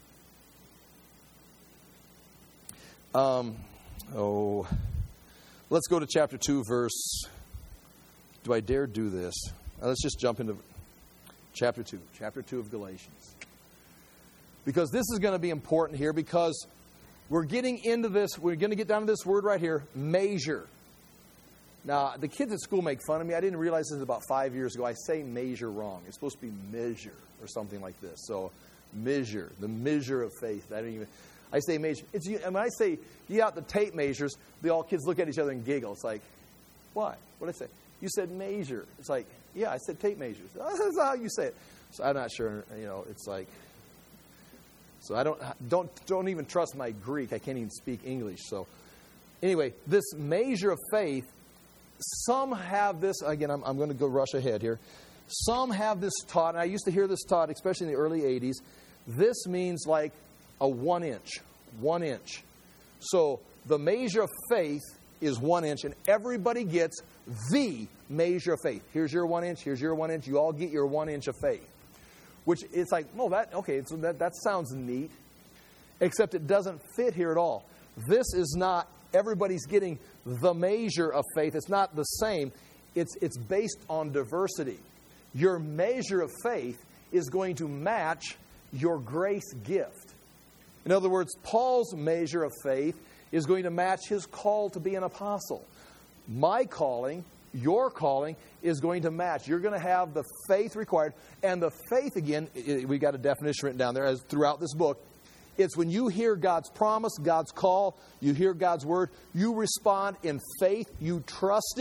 S1: Let's go to chapter 2, verse... Do I dare do this? Let's just jump into chapter 2 of Galatians. Because this is going to be important here because we're getting into this. We're going to get down to this word right here, measure. Now, the kids at school make fun of me. I didn't realize this about 5 years ago. I say measure wrong. It's supposed to be measure or something like this. So, measure, the measure of faith. I say measure. And when I say, get out the tape measures, all kids look at each other and giggle. It's like, what? What did I say? You said measure. It's like, yeah, I said tape measures. That's not how you say it. So I'm not sure, it's like, so I don't even trust my Greek. I can't even speak English. So anyway, this measure of faith, some have this, again, I'm going to go rush ahead here. Some have this taught, and I used to hear this taught, especially in the early 80s. This means like a 1 inch. 1 inch. So the measure of faith is 1 inch, and everybody gets the measure of faith. Here's your 1 inch, here's your 1 inch. You all get your 1 inch of faith. Which it's like, no, so that sounds neat, except it doesn't fit here at all. This is not everybody's getting the measure of faith. It's not the same. It's based on diversity. Your measure of faith is going to match your grace gift. In other words, Paul's measure of faith is going to match his call to be an apostle. My calling, your calling, is going to match. You're going to have the faith required. And the faith, again, we got a definition written down there as throughout this book. It's when you hear God's promise, God's call, you hear God's word, you respond in faith, you trust it,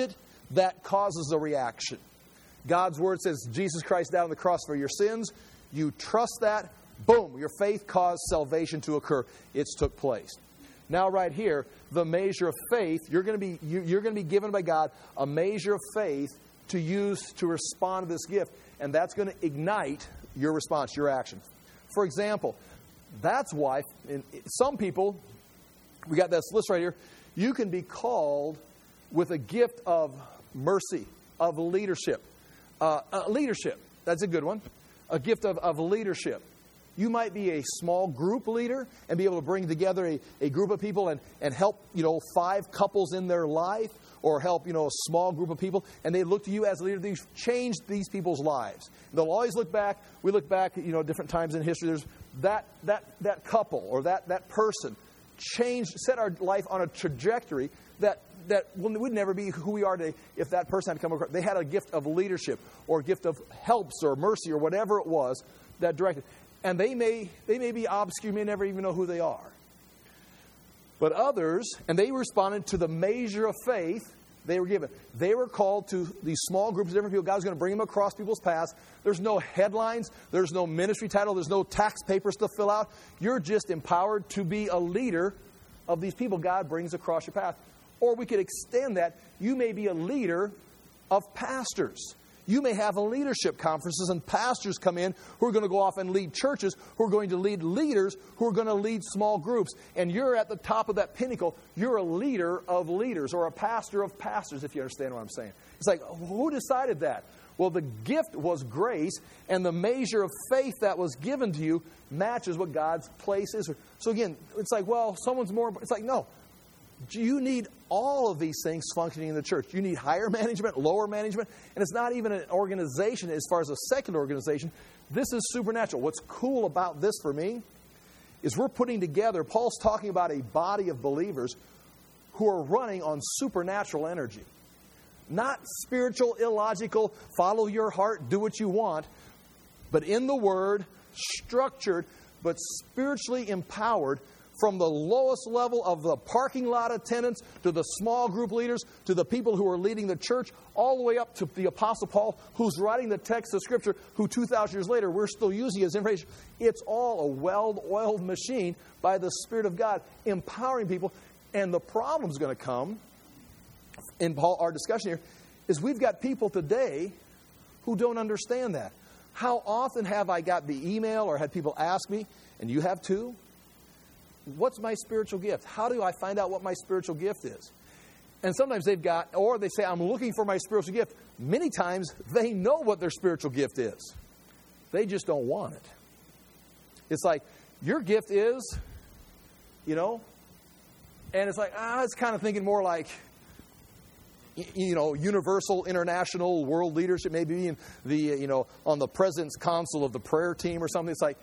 S1: that causes a reaction. God's Word says Jesus Christ died on the cross for your sins. You trust that. Boom, your faith caused salvation to occur. It's took place. Now right here, the measure of faith, you're going to be given by God a measure of faith to use to respond to this gift. And that's going to ignite your response, your action. For example, that's why some people, we got this list right here, you can be called with a gift of mercy, of leadership. Leadership, that's a good one. A gift of leadership. You might be a small group leader and be able to bring together a group of people and help, 5 couples in their life, or help, a small group of people, and they look to you as a leader. These change these people's lives. They'll always look back. We look back, different times in history. There's that couple or that person set our life on a trajectory that would never be who we are today if that person had come across. They had a gift of leadership or a gift of helps or mercy or whatever it was that directed. And they may be obscure, you may never even know who they are. But others, and they responded to the measure of faith they were given. They were called to these small groups of different people. God's going to bring them across people's paths. There's no headlines. There's no ministry title. There's no tax papers to fill out. You're just empowered to be a leader of these people God brings across your path. Or we could extend that. You may be a leader of pastors. You may have leadership conferences and pastors come in who are going to go off and lead churches, who are going to lead leaders, who are going to lead small groups. And you're at the top of that pinnacle. You're a leader of leaders or a pastor of pastors, if you understand what I'm saying. It's like, who decided that? Well, the gift was grace, and the measure of faith that was given to you matches what God's place is. So again, it's like, well, someone's more... It's like, no. You need all of these things functioning in the church. You need higher management, lower management, and it's not even an organization as far as a secular organization. This is supernatural. What's cool about this for me is we're putting together, Paul's talking about a body of believers who are running on supernatural energy. Not spiritual, illogical, follow your heart, do what you want, but in the Word, structured, but spiritually empowered. From the lowest level of the parking lot attendants to the small group leaders to the people who are leading the church, all the way up to the Apostle Paul, who's writing the text of Scripture, who 2,000 years later we're still using as information. It's all a well-oiled machine by the Spirit of God, empowering people. And the problem's going to come, in Paul, our discussion here, is we've got people today who don't understand that. How often have I got the email or had people ask me, and you have too, what's my spiritual gift? How do I find out what my spiritual gift is? And sometimes they say, I'm looking for my spiritual gift. Many times they know what their spiritual gift is. They just don't want it. It's like, your gift is, and it's like, it's kind of thinking more like, universal, international, world leadership, maybe in the, on the president's council of the prayer team or something. It's like,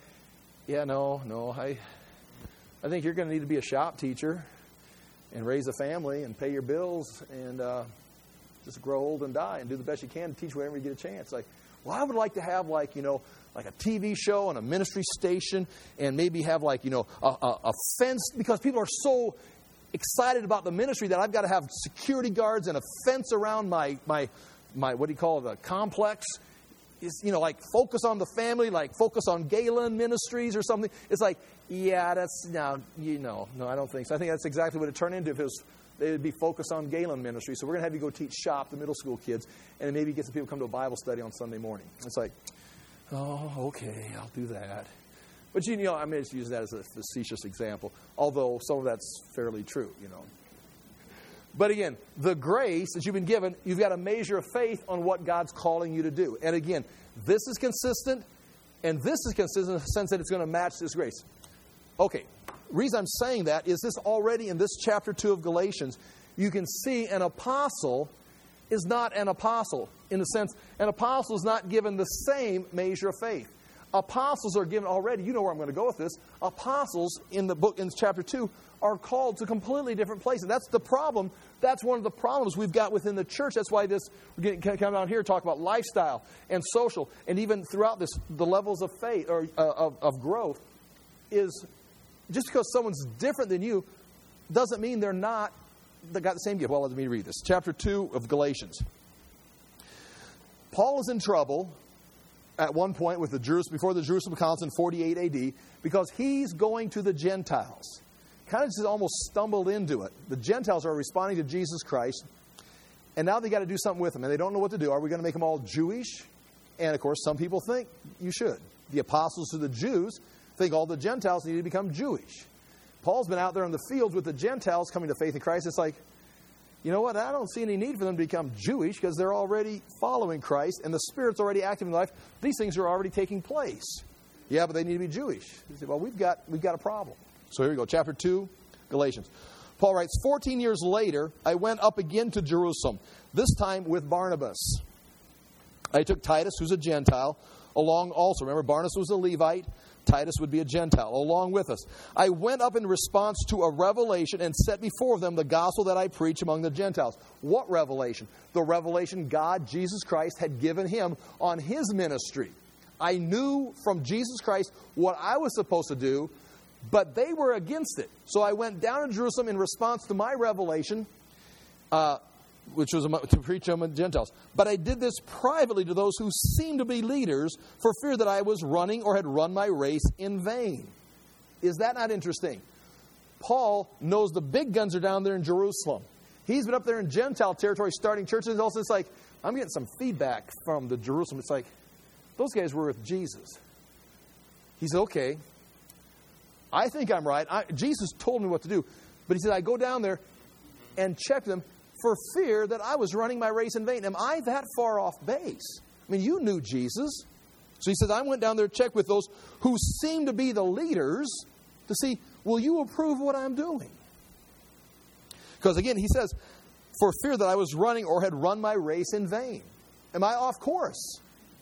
S1: I think you're going to need to be a shop teacher and raise a family and pay your bills and just grow old and die and do the best you can to teach whenever you get a chance. Like, well, I would like to have like a TV show and a ministry station and maybe have a fence, because people are so excited about the ministry that I've got to have security guards and a fence around my what do you call it, a complex. Is, focus on the family, like focus on Galen Ministries or something. It's like, that's, no, I don't think so. I think that's exactly what it turned into if they would be focused on Galen Ministries. So we're going to have you go teach shop to middle school kids and maybe get some people to come to a Bible study on Sunday morning. It's like, oh, okay, I'll do that. But, I may just use that as a facetious example, although some of that's fairly true, But again, the grace that you've been given, you've got a measure of faith on what God's calling you to do. And again, this is consistent, and this is consistent in the sense that it's going to match this grace. Okay, the reason I'm saying that is this already in this chapter 2 of Galatians, you can see an apostle is not an apostle. In the sense, an apostle is not given the same measure of faith. Apostles are given already, you know where I'm going to go with this, apostles in the book, in chapter 2, are called to completely different places. That's the problem. That's one of the problems we've got within the church. That's why we're going to come down here and talk about lifestyle and social, and even throughout this, the levels of faith or of growth, is just because someone's different than you doesn't mean they're not got the same gift. Well, let me read this. Chapter 2 of Galatians. Paul is in trouble at one point with before the Jerusalem Council in 48 AD because he's going to the Gentiles. Kind of just almost stumbled into it. The Gentiles are responding to Jesus Christ, and now they got to do something with them, and they don't know what to do. Are we going to make them all Jewish? And, of course, some people think you should. The apostles to the Jews think all the Gentiles need to become Jewish. Paul's been out there in the fields with the Gentiles coming to faith in Christ. It's like, you know what? I don't see any need for them to become Jewish because they're already following Christ and the Spirit's already active in life. These things are already taking place. Yeah, but they need to be Jewish. You say, well, we've got a problem. So here we go. Chapter 2, Galatians. Paul writes, 14 years later, I went up again to Jerusalem, this time with Barnabas. I took Titus, who's a Gentile, along also. Remember, Barnabas was a Levite. Titus would be a Gentile, along with us. I went up in response to a revelation and set before them the gospel that I preach among the Gentiles. What revelation? The revelation God, Jesus Christ, had given him on his ministry. I knew from Jesus Christ what I was supposed to do, but they were against it. So I went down to Jerusalem in response to my revelation, which was to preach among the Gentiles. But I did this privately to those who seemed to be leaders for fear that I was running or had run my race in vain. Is that not interesting? Paul knows the big guns are down there in Jerusalem. He's been up there in Gentile territory starting churches. And also it's like, I'm getting some feedback from the Jerusalem. It's like, those guys were with Jesus. He said, okay, I think I'm right. Jesus told me what to do. But he said, I go down there and check them for fear that I was running my race in vain. Am I that far off base? I mean, you knew Jesus. So he says, I went down there to check with those who seem to be the leaders to see, will you approve what I'm doing? Because again, he says, for fear that I was running or had run my race in vain. Am I off course?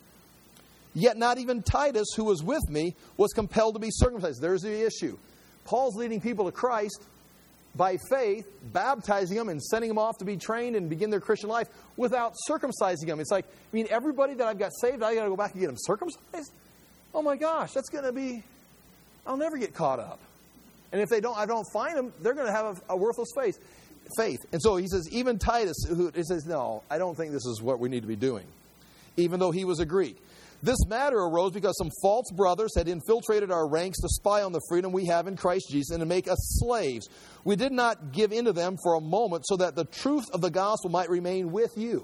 S1: Yet not even Titus, who was with me, was compelled to be circumcised. There's the issue. Paul's leading people to Christ by faith, baptizing them and sending them off to be trained and begin their Christian life without circumcising them. It's like, I mean, everybody that I've got saved, I got to go back and get them circumcised? Oh my gosh, that's going to be, I'll never get caught up. And if I don't find them, they're going to have a worthless faith. And so he says, even Titus, he says, no, I don't think this is what we need to be doing. Even though he was a Greek. This matter arose because some false brothers had infiltrated our ranks to spy on the freedom we have in Christ Jesus and to make us slaves. We did not give in to them for a moment so that the truth of the gospel might remain with you.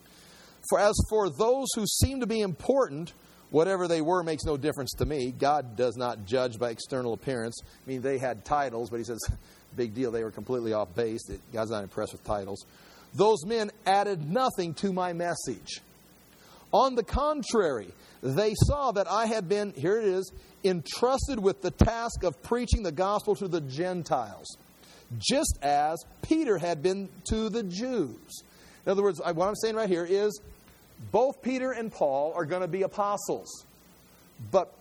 S1: For as for those who seem to be important, whatever they were makes no difference to me. God does not judge by external appearance. I mean, they had titles, but he says, big deal, they were completely off base. God's not impressed with titles. Those men added nothing to my message. On the contrary, they saw that I had been, here it is, entrusted with the task of preaching the gospel to the Gentiles, just as Peter had been to the Jews. In other words, what I'm saying right here is both Peter and Paul are going to be apostles. But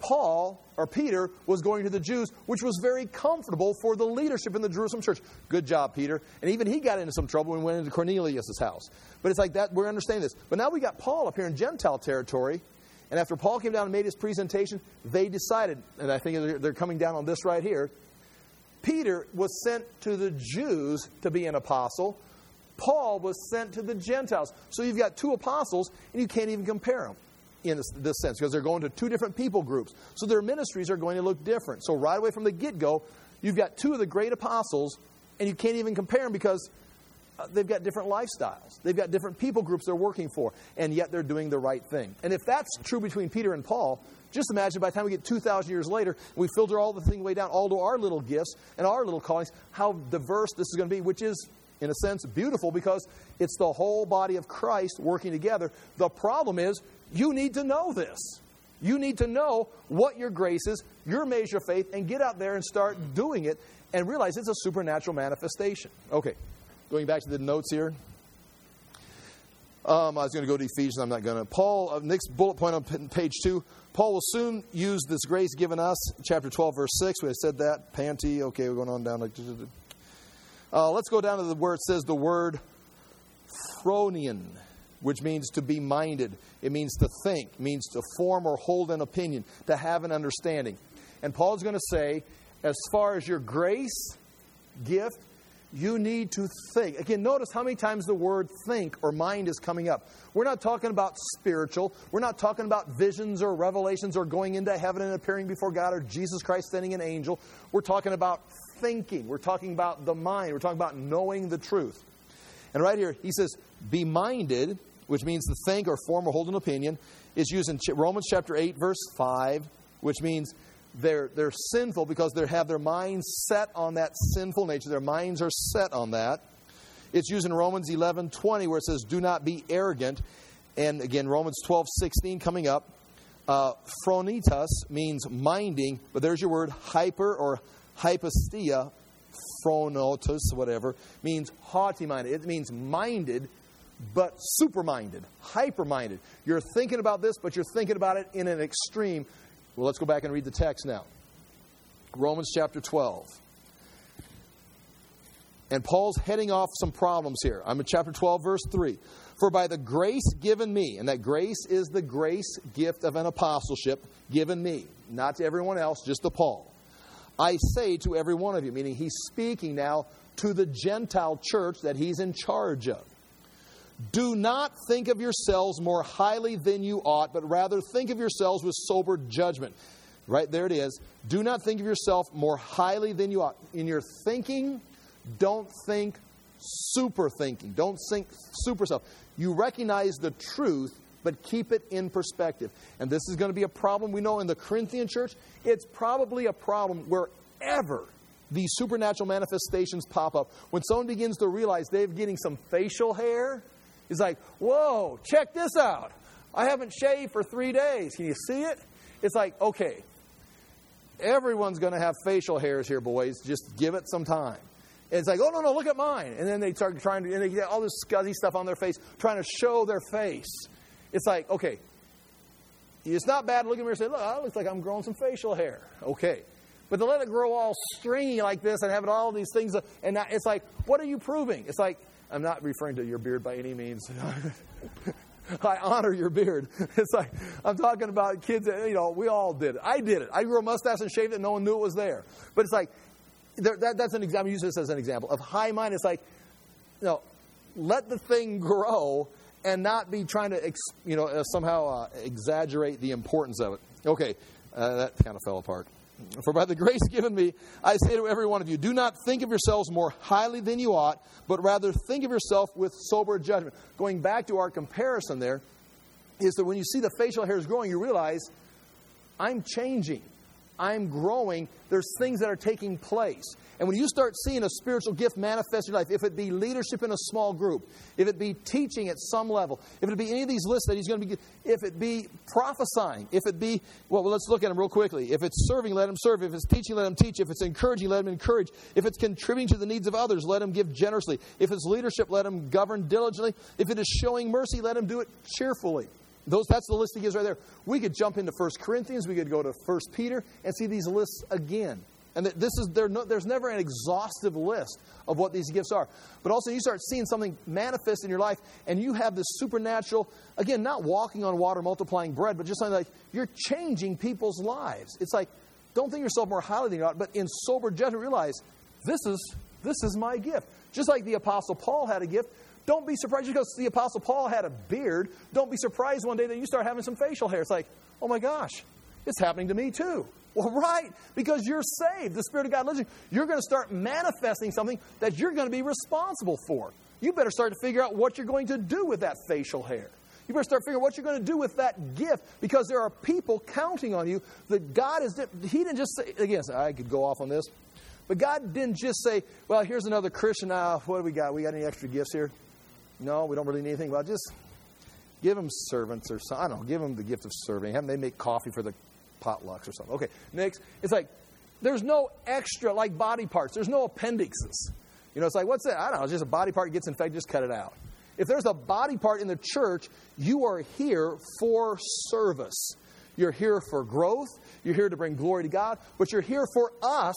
S1: Peter was going to the Jews, which was very comfortable for the leadership in the Jerusalem church. Good job, Peter. And even he got into some trouble when he went into Cornelius' house. But it's like that, we're understanding this. But now we got Paul up here in Gentile territory. And after Paul came down and made his presentation, they decided, and I think they're coming down on this right here, Peter was sent to the Jews to be an apostle. Paul was sent to the Gentiles. So you've got two apostles, and you can't even compare them in this sense, because they're going to two different people groups. So their ministries are going to look different. So right away from the get-go, you've got two of the great apostles, and you can't even compare them because they've got different lifestyles. They've got different people groups they're working for, and yet they're doing the right thing. And if that's true between Peter and Paul, just imagine by the time we get 2,000 years later, we filter all the thing way down, all to our little gifts and our little callings, how diverse this is going to be, which is, in a sense, beautiful because it's the whole body of Christ working together. The problem is, you need to know this. You need to know what your grace is, your measure of faith, and get out there and start doing it and realize it's a supernatural manifestation. Okay, going back to the notes here. I was going to go to Ephesians. I'm not going to. Paul, next bullet point on page 2. Paul will soon use this grace given us. Chapter 12, verse 6. We have said that. Panty. Okay, we're going on down. Let's go down to where it says the word phronion, which means to be minded. It means to think. It means to form or hold an opinion. To have an understanding. And Paul's going to say, as far as your grace, gift, You need to think. Again, notice how many times the word think or mind is coming up. We're not talking about spiritual. We're not talking about visions or revelations or going into heaven and appearing before God or Jesus Christ sending an angel. We're talking about thinking. We're talking about the mind. We're talking about knowing the truth. And right here, he says, be minded, which means to think or form or hold an opinion, is used in Romans chapter 8, verse 5, which means they're sinful because they have their minds set on that sinful nature. Their minds are set on that. It's used in Romans 11:20 where it says, do not be arrogant. And again, Romans 12:16 coming up. Phronitas means minding, but there's your word hyper or hypostia, phronotos, whatever, means haughty-minded. It means minded, but super-minded, hyper-minded. You're thinking about this, but you're thinking about it in an extreme. Well, let's go back and read the text now. Romans chapter 12. And Paul's heading off some problems here. I'm in chapter 12, verse 3. For by the grace given me, and that grace is the grace gift of an apostleship given me, not to everyone else, just to Paul. I say to every one of you, meaning he's speaking now to the Gentile church that he's in charge of. Do not think of yourselves more highly than you ought, but rather think of yourselves with sober judgment. Right there it is. Do not think of yourself more highly than you ought. In your thinking, don't think super thinking. Don't think super stuff. You recognize the truth, but keep it in perspective. And this is going to be a problem we know in the Corinthian church. It's probably a problem wherever these supernatural manifestations pop up. When someone begins to realize they're getting some facial hair, it's like, whoa, check this out. I haven't shaved for 3 days. Can you see it? It's like, okay, everyone's going to have facial hairs here, boys. Just give it some time. And it's like, oh, no, look at mine. And then they start trying to, and they get all this scuzzy stuff on their face, trying to show their face. It's like, okay, it's not bad to look at me and say, look, it looks like I'm growing some facial hair. Okay. But to let it grow all stringy like this and have it all these things, and it's like, what are you proving? It's like, I'm not referring to your beard by any means. I honor your beard. It's like, I'm talking about kids that, we all did it. I did it. I grew a mustache and shaved it. No one knew it was there. But it's like, that's an example. Use this as an example. Of high mind, it's like, let the thing grow and not be trying to, somehow exaggerate the importance of it. Okay, that kind of fell apart. For by the grace given me, I say to every one of you, do not think of yourselves more highly than you ought, but rather think of yourself with sober judgment. Going back to our comparison there, is that when you see the facial hairs growing, you realize, I'm changing. I'm growing. There's things that are taking place. And when you start seeing a spiritual gift manifest in your life, if it be leadership in a small group, if it be teaching at some level, if it be any of these lists that he's going to be, if it be prophesying, if it be, well, let's look at them real quickly. If it's serving, let him serve. If it's teaching, let him teach. If it's encouraging, let him encourage. If it's contributing to the needs of others, let him give generously. If it's leadership, let him govern diligently. If it is showing mercy, let him do it cheerfully. That's the list he gives right there. We could jump into 1 Corinthians. We could go to 1 Peter and see these lists again. And there's never an exhaustive list of what these gifts are. But also you start seeing something manifest in your life and you have this supernatural, again, not walking on water, multiplying bread, but just something like you're changing people's lives. It's like, don't think yourself more highly than you ought, but in sober judgment realize, this is my gift. Just like the Apostle Paul had a gift, don't be surprised just because the Apostle Paul had a beard. Don't be surprised one day that you start having some facial hair. It's like, oh my gosh, it's happening to me too. Well, right, because you're saved. The Spirit of God lives in you. You're going to start manifesting something that you're going to be responsible for. You better start to figure out what you're going to do with that facial hair. You better start figuring out what you're going to do with that gift because there are people counting on you that God is, He didn't just say, again, I could go off on this, but God didn't just say, well, here's another Christian. What do we got? We got any extra gifts here? No, we don't really need anything. Well, just give them servants or something. I don't know. Give them the gift of serving. Have them, they make coffee for the potlucks or something. Okay, next. It's like, there's no extra, like body parts. There's no appendixes. It's like, what's that? I don't know. It's just a body part gets infected, just cut it out. If there's a body part in the church, you are here for service. You're here for growth. You're here to bring glory to God. But you're here for us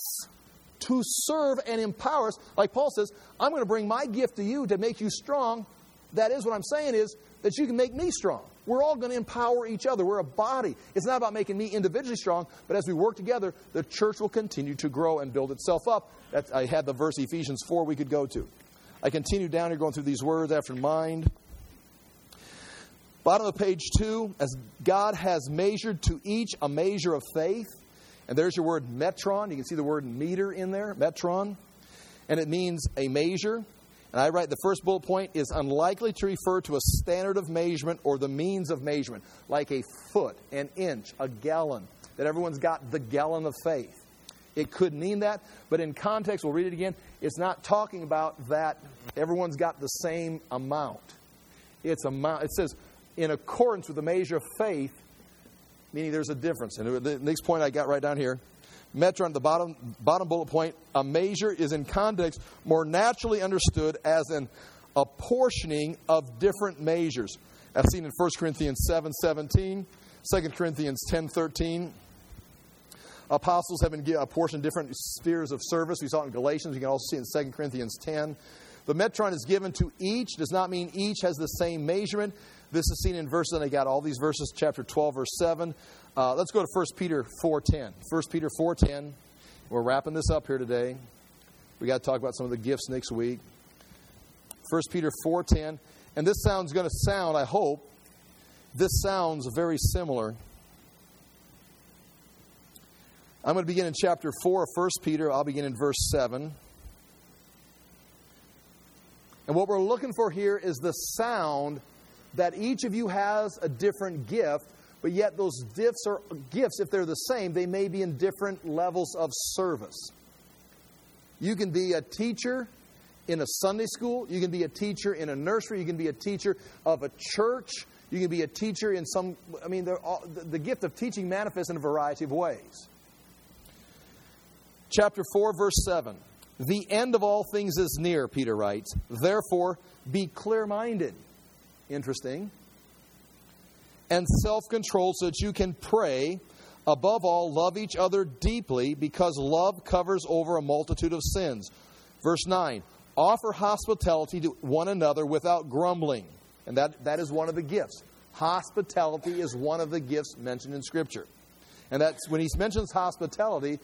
S1: to serve and empower us. Like Paul says, I'm going to bring my gift to you to make you strong. That is what I'm saying is that you can make me strong. We're all going to empower each other. We're a body. It's not about making me individually strong, but as we work together, the church will continue to grow and build itself up. I had the verse Ephesians 4 we could go to. I continue down here going through these words after mind. Bottom of page 2, as God has measured to each a measure of faith. And there's your word metron. You can see the word meter in there, metron. And it means a measure. And I write the first bullet point is unlikely to refer to a standard of measurement or the means of measurement, like a foot, an inch, a gallon, that everyone's got the gallon of faith. It could mean that, but in context, we'll read it again, it's not talking about that everyone's got the same amount. It says, in accordance with the measure of faith, meaning there's a difference. And the next point I got right down here, metron, the bottom bullet point, a measure is in context more naturally understood as an apportioning of different measures. As seen in 1 Corinthians 7:17, 2 Corinthians 10:13. Apostles have been apportioned different spheres of service. We saw it in Galatians. You can also see it in 2 Corinthians 10. The metron is given to each. Does not mean each has the same measurement. This is seen in verses, and I got all these verses, chapter 12, verse 7. Let's go to 1 Peter 4:10. 1 Peter 4:10. We're wrapping this up here today. We got to talk about some of the gifts next week. 1 Peter 4:10. And this going to sound, I hope, this sounds very similar. I'm going to begin in chapter 4 of 1 Peter. I'll begin in verse 7. And what we're looking for here is the sound that each of you has a different gift, but yet those gifts, if they're the same, they may be in different levels of service. You can be a teacher in a Sunday school. You can be a teacher in a nursery. You can be a teacher of a church. You can be a teacher in the gift of teaching manifests in a variety of ways. Chapter 4, verse 7. The end of all things is near, Peter writes. Therefore, be clear-minded. Interesting. And self-controlled so that you can pray. Above all, love each other deeply because love covers over a multitude of sins. Verse 9. Offer hospitality to one another without grumbling. And that is one of the gifts. Hospitality is one of the gifts mentioned in Scripture. And that's when he mentions hospitality,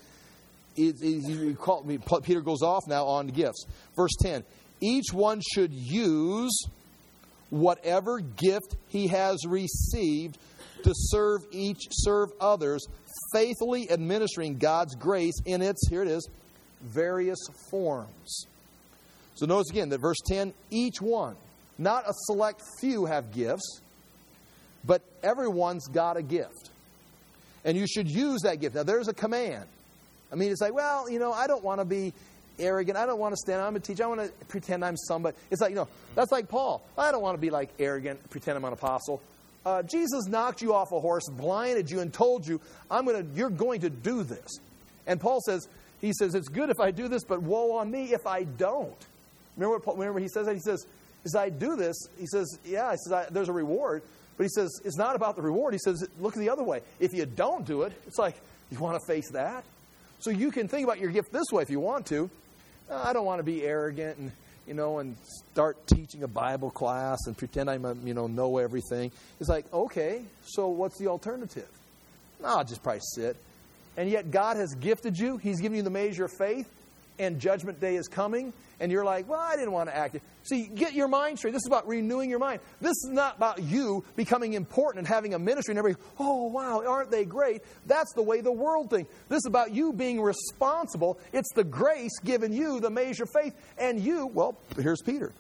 S1: Peter goes off now on gifts. Verse 10. Each one should use whatever gift he has received to serve others, faithfully administering God's grace in its, here it is, various forms. So notice again that verse 10, each one, not a select few have gifts, but everyone's got a gift. And you should use that gift. Now there's a command. I mean, it's like, well, I don't want to be arrogant. I don't want to stand. I'm a teacher. I want to pretend I'm somebody. It's like, that's like Paul. I don't want to be like arrogant, pretend I'm an apostle. Jesus knocked you off a horse, blinded you, and told you, you're going to do this. And Paul says, it's good if I do this, but woe on me if I don't. Remember he says that? He says, I do this. He says, yeah. He says, there's a reward. But he says, it's not about the reward. He says, look the other way. If you don't do it, it's like, you want to face that? So you can think about your gift this way if you want to. I don't want to be arrogant and start teaching a Bible class and pretend I know everything. It's like, okay, so what's the alternative? No, I'll just probably sit. And yet God has gifted you. He's given you the measure of faith, and judgment day is coming. And you're like, well, I didn't want to act it. See, get your mind straight. This is about renewing your mind. This is not about you becoming important and having a ministry and everybody, oh, wow, aren't they great? That's the way the world thinks. This is about you being responsible. It's the grace given you, the measure of faith. And you, well, here's Peter.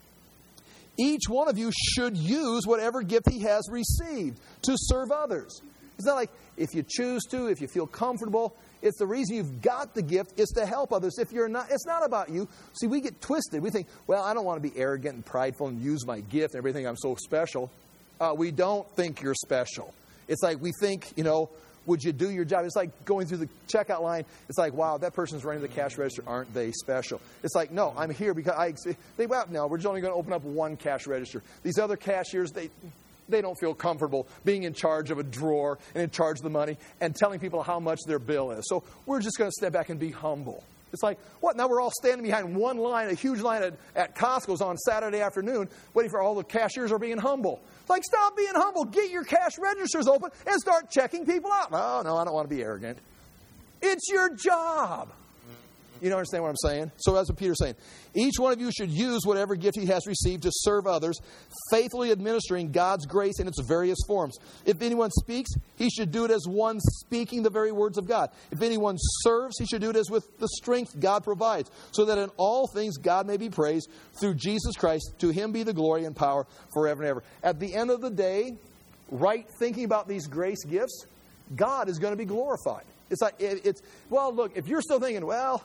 S1: Each one of you should use whatever gift he has received to serve others. It's not like if you choose to, if you feel comfortable. It's the reason you've got the gift is to help others. If you're not, it's not about you. See, we get twisted. We think, well, I don't want to be arrogant and prideful and use my gift and everything. I'm so special. We don't think you're special. It's like we think, would you do your job? It's like going through the checkout line. It's like, wow, that person's running the cash register. Aren't they special? It's like, no, I'm here because we're just only going to open up one cash register. These other cashiers, they don't feel comfortable being in charge of a drawer and in charge of the money and telling people how much their bill is. So we're just going to step back and be humble. It's like, what? Now we're all standing behind one line, a huge line at Costco's on Saturday afternoon, waiting for all the cashiers are being humble. It's like, stop being humble. Get your cash registers open and start checking people out. Oh, no, I don't want to be arrogant. It's your job. You don't understand what I'm saying? So that's what Peter's saying. Each one of you should use whatever gift he has received to serve others, faithfully administering God's grace in its various forms. If anyone speaks, he should do it as one speaking the very words of God. If anyone serves, he should do it as with the strength God provides, so that in all things God may be praised through Jesus Christ. To him be the glory and power forever and ever. At the end of the day, right thinking about these grace gifts, God is going to be glorified. It's like, well, look, if you're still thinking, well,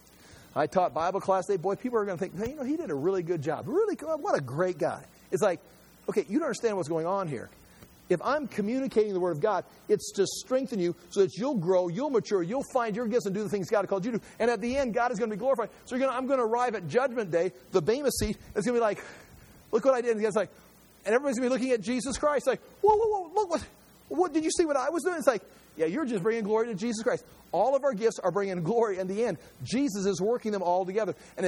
S1: I taught Bible class today. Boy, people are going to think, hey, he did a really good job. Really good. What a great guy. It's like, okay, you don't understand what's going on here. If I'm communicating the Word of God, it's to strengthen you so that you'll grow, you'll mature, you'll find your gifts and do the things God has called you to do. And at the end, God is going to be glorified. So I'm going to arrive at Judgment Day, the Bema seat. It's going to be like, look what I did. And God's like, and everybody's going to be looking at Jesus Christ. Like, whoa, look, what did you see what I was doing? It's like, yeah, you're just bringing glory to Jesus Christ. All of our gifts are bringing glory in the end. Jesus is working them all together. And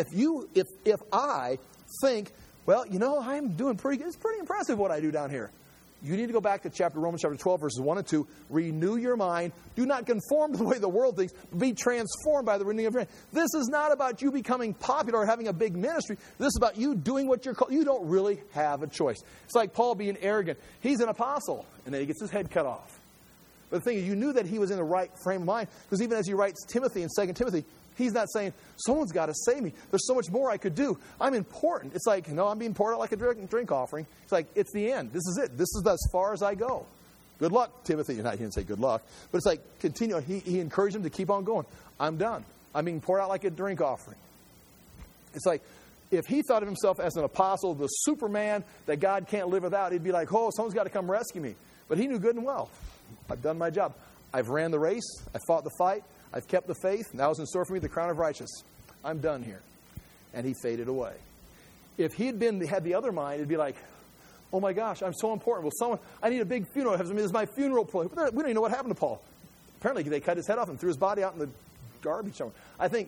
S1: if I think, well, I'm doing pretty good. It's pretty impressive what I do down here. You need to go back to Romans chapter 12, verses 1 and 2. Renew your mind. Do not conform to the way the world thinks, but be transformed by the renewing of your mind. This is not about you becoming popular or having a big ministry. This is about you doing what you're called. You don't really have a choice. It's like Paul being arrogant. He's an apostle, and then he gets his head cut off. But the thing is, you knew that he was in the right frame of mind, because even as he writes Timothy in 2 Timothy, he's not saying, someone's got to save me. There's so much more I could do. I'm important. It's like, no, I'm being poured out like a drink offering. It's like, it's the end. This is it. This is as far as I go. Good luck, Timothy. And he didn't say good luck. But it's like, continue. He encouraged him to keep on going. I'm done. I'm being poured out like a drink offering. It's like, if he thought of himself as an apostle, the Superman that God can't live without, he'd be like, oh, someone's got to come rescue me. But he knew good and well, I've done my job. I've ran the race. I fought the fight. I've kept the faith. Now is in store for me the crown of righteousness. I'm done here. And he faded away. If he had the other mind, it'd be like, oh my gosh, I'm so important. Well, I need a big funeral. This is my funeral play. We don't even know what happened to Paul. Apparently they cut his head off and threw his body out in the garbage somewhere. I think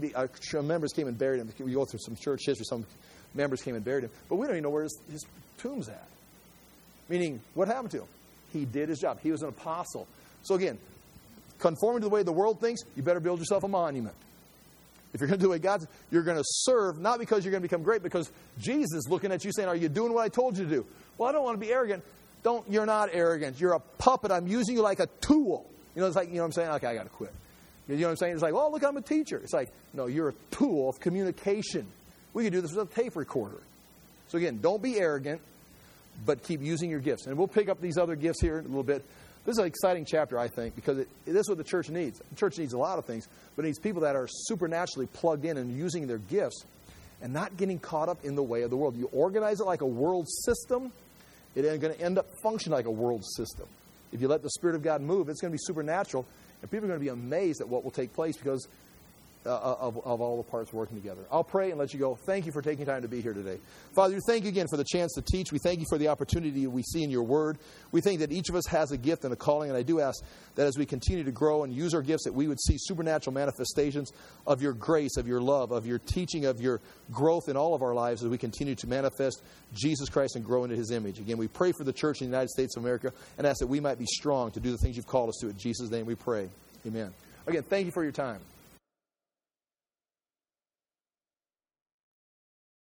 S1: members came and buried him. We go through some church history. Some members came and buried him. But we don't even know where his tomb's at. Meaning, what happened to him? He did his job. He was an apostle. So again, conforming to the way the world thinks, you better build yourself a monument. If you're going to do what God's, you're going to serve, not because you're going to become great, because Jesus is looking at you saying, are you doing what I told you to do? Well, I don't want to be arrogant. You're not arrogant. You're a puppet. I'm using you like a tool. It's like, what I'm saying? Okay, I got to quit. You know what I'm saying? It's like, oh, look, I'm a teacher. It's like, no, you're a tool of communication. We could do this with a tape recorder. So again, don't be arrogant, but keep using your gifts. And we'll pick up these other gifts here in a little bit. This is an exciting chapter, I think, because it is what the church needs. The church needs a lot of things, but it needs people that are supernaturally plugged in and using their gifts and not getting caught up in the way of the world. You organize it like a world system, it's going to end up functioning like a world system. If you let the Spirit of God move, it's going to be supernatural, and people are going to be amazed at what will take place because of all the parts working together. I'll pray and let you go. Thank you for taking time to be here today. Father, we thank you again for the chance to teach. We thank you for the opportunity we see in your word. We think that each of us has a gift and a calling, and I do ask that as we continue to grow and use our gifts, that we would see supernatural manifestations of your grace, of your love, of your teaching, of your growth in all of our lives as we continue to manifest Jesus Christ and grow into his image. Again, we pray for the church in the United States of America and ask that we might be strong to do the things you've called us to. In Jesus' name we pray. Amen. Again, thank you for your time.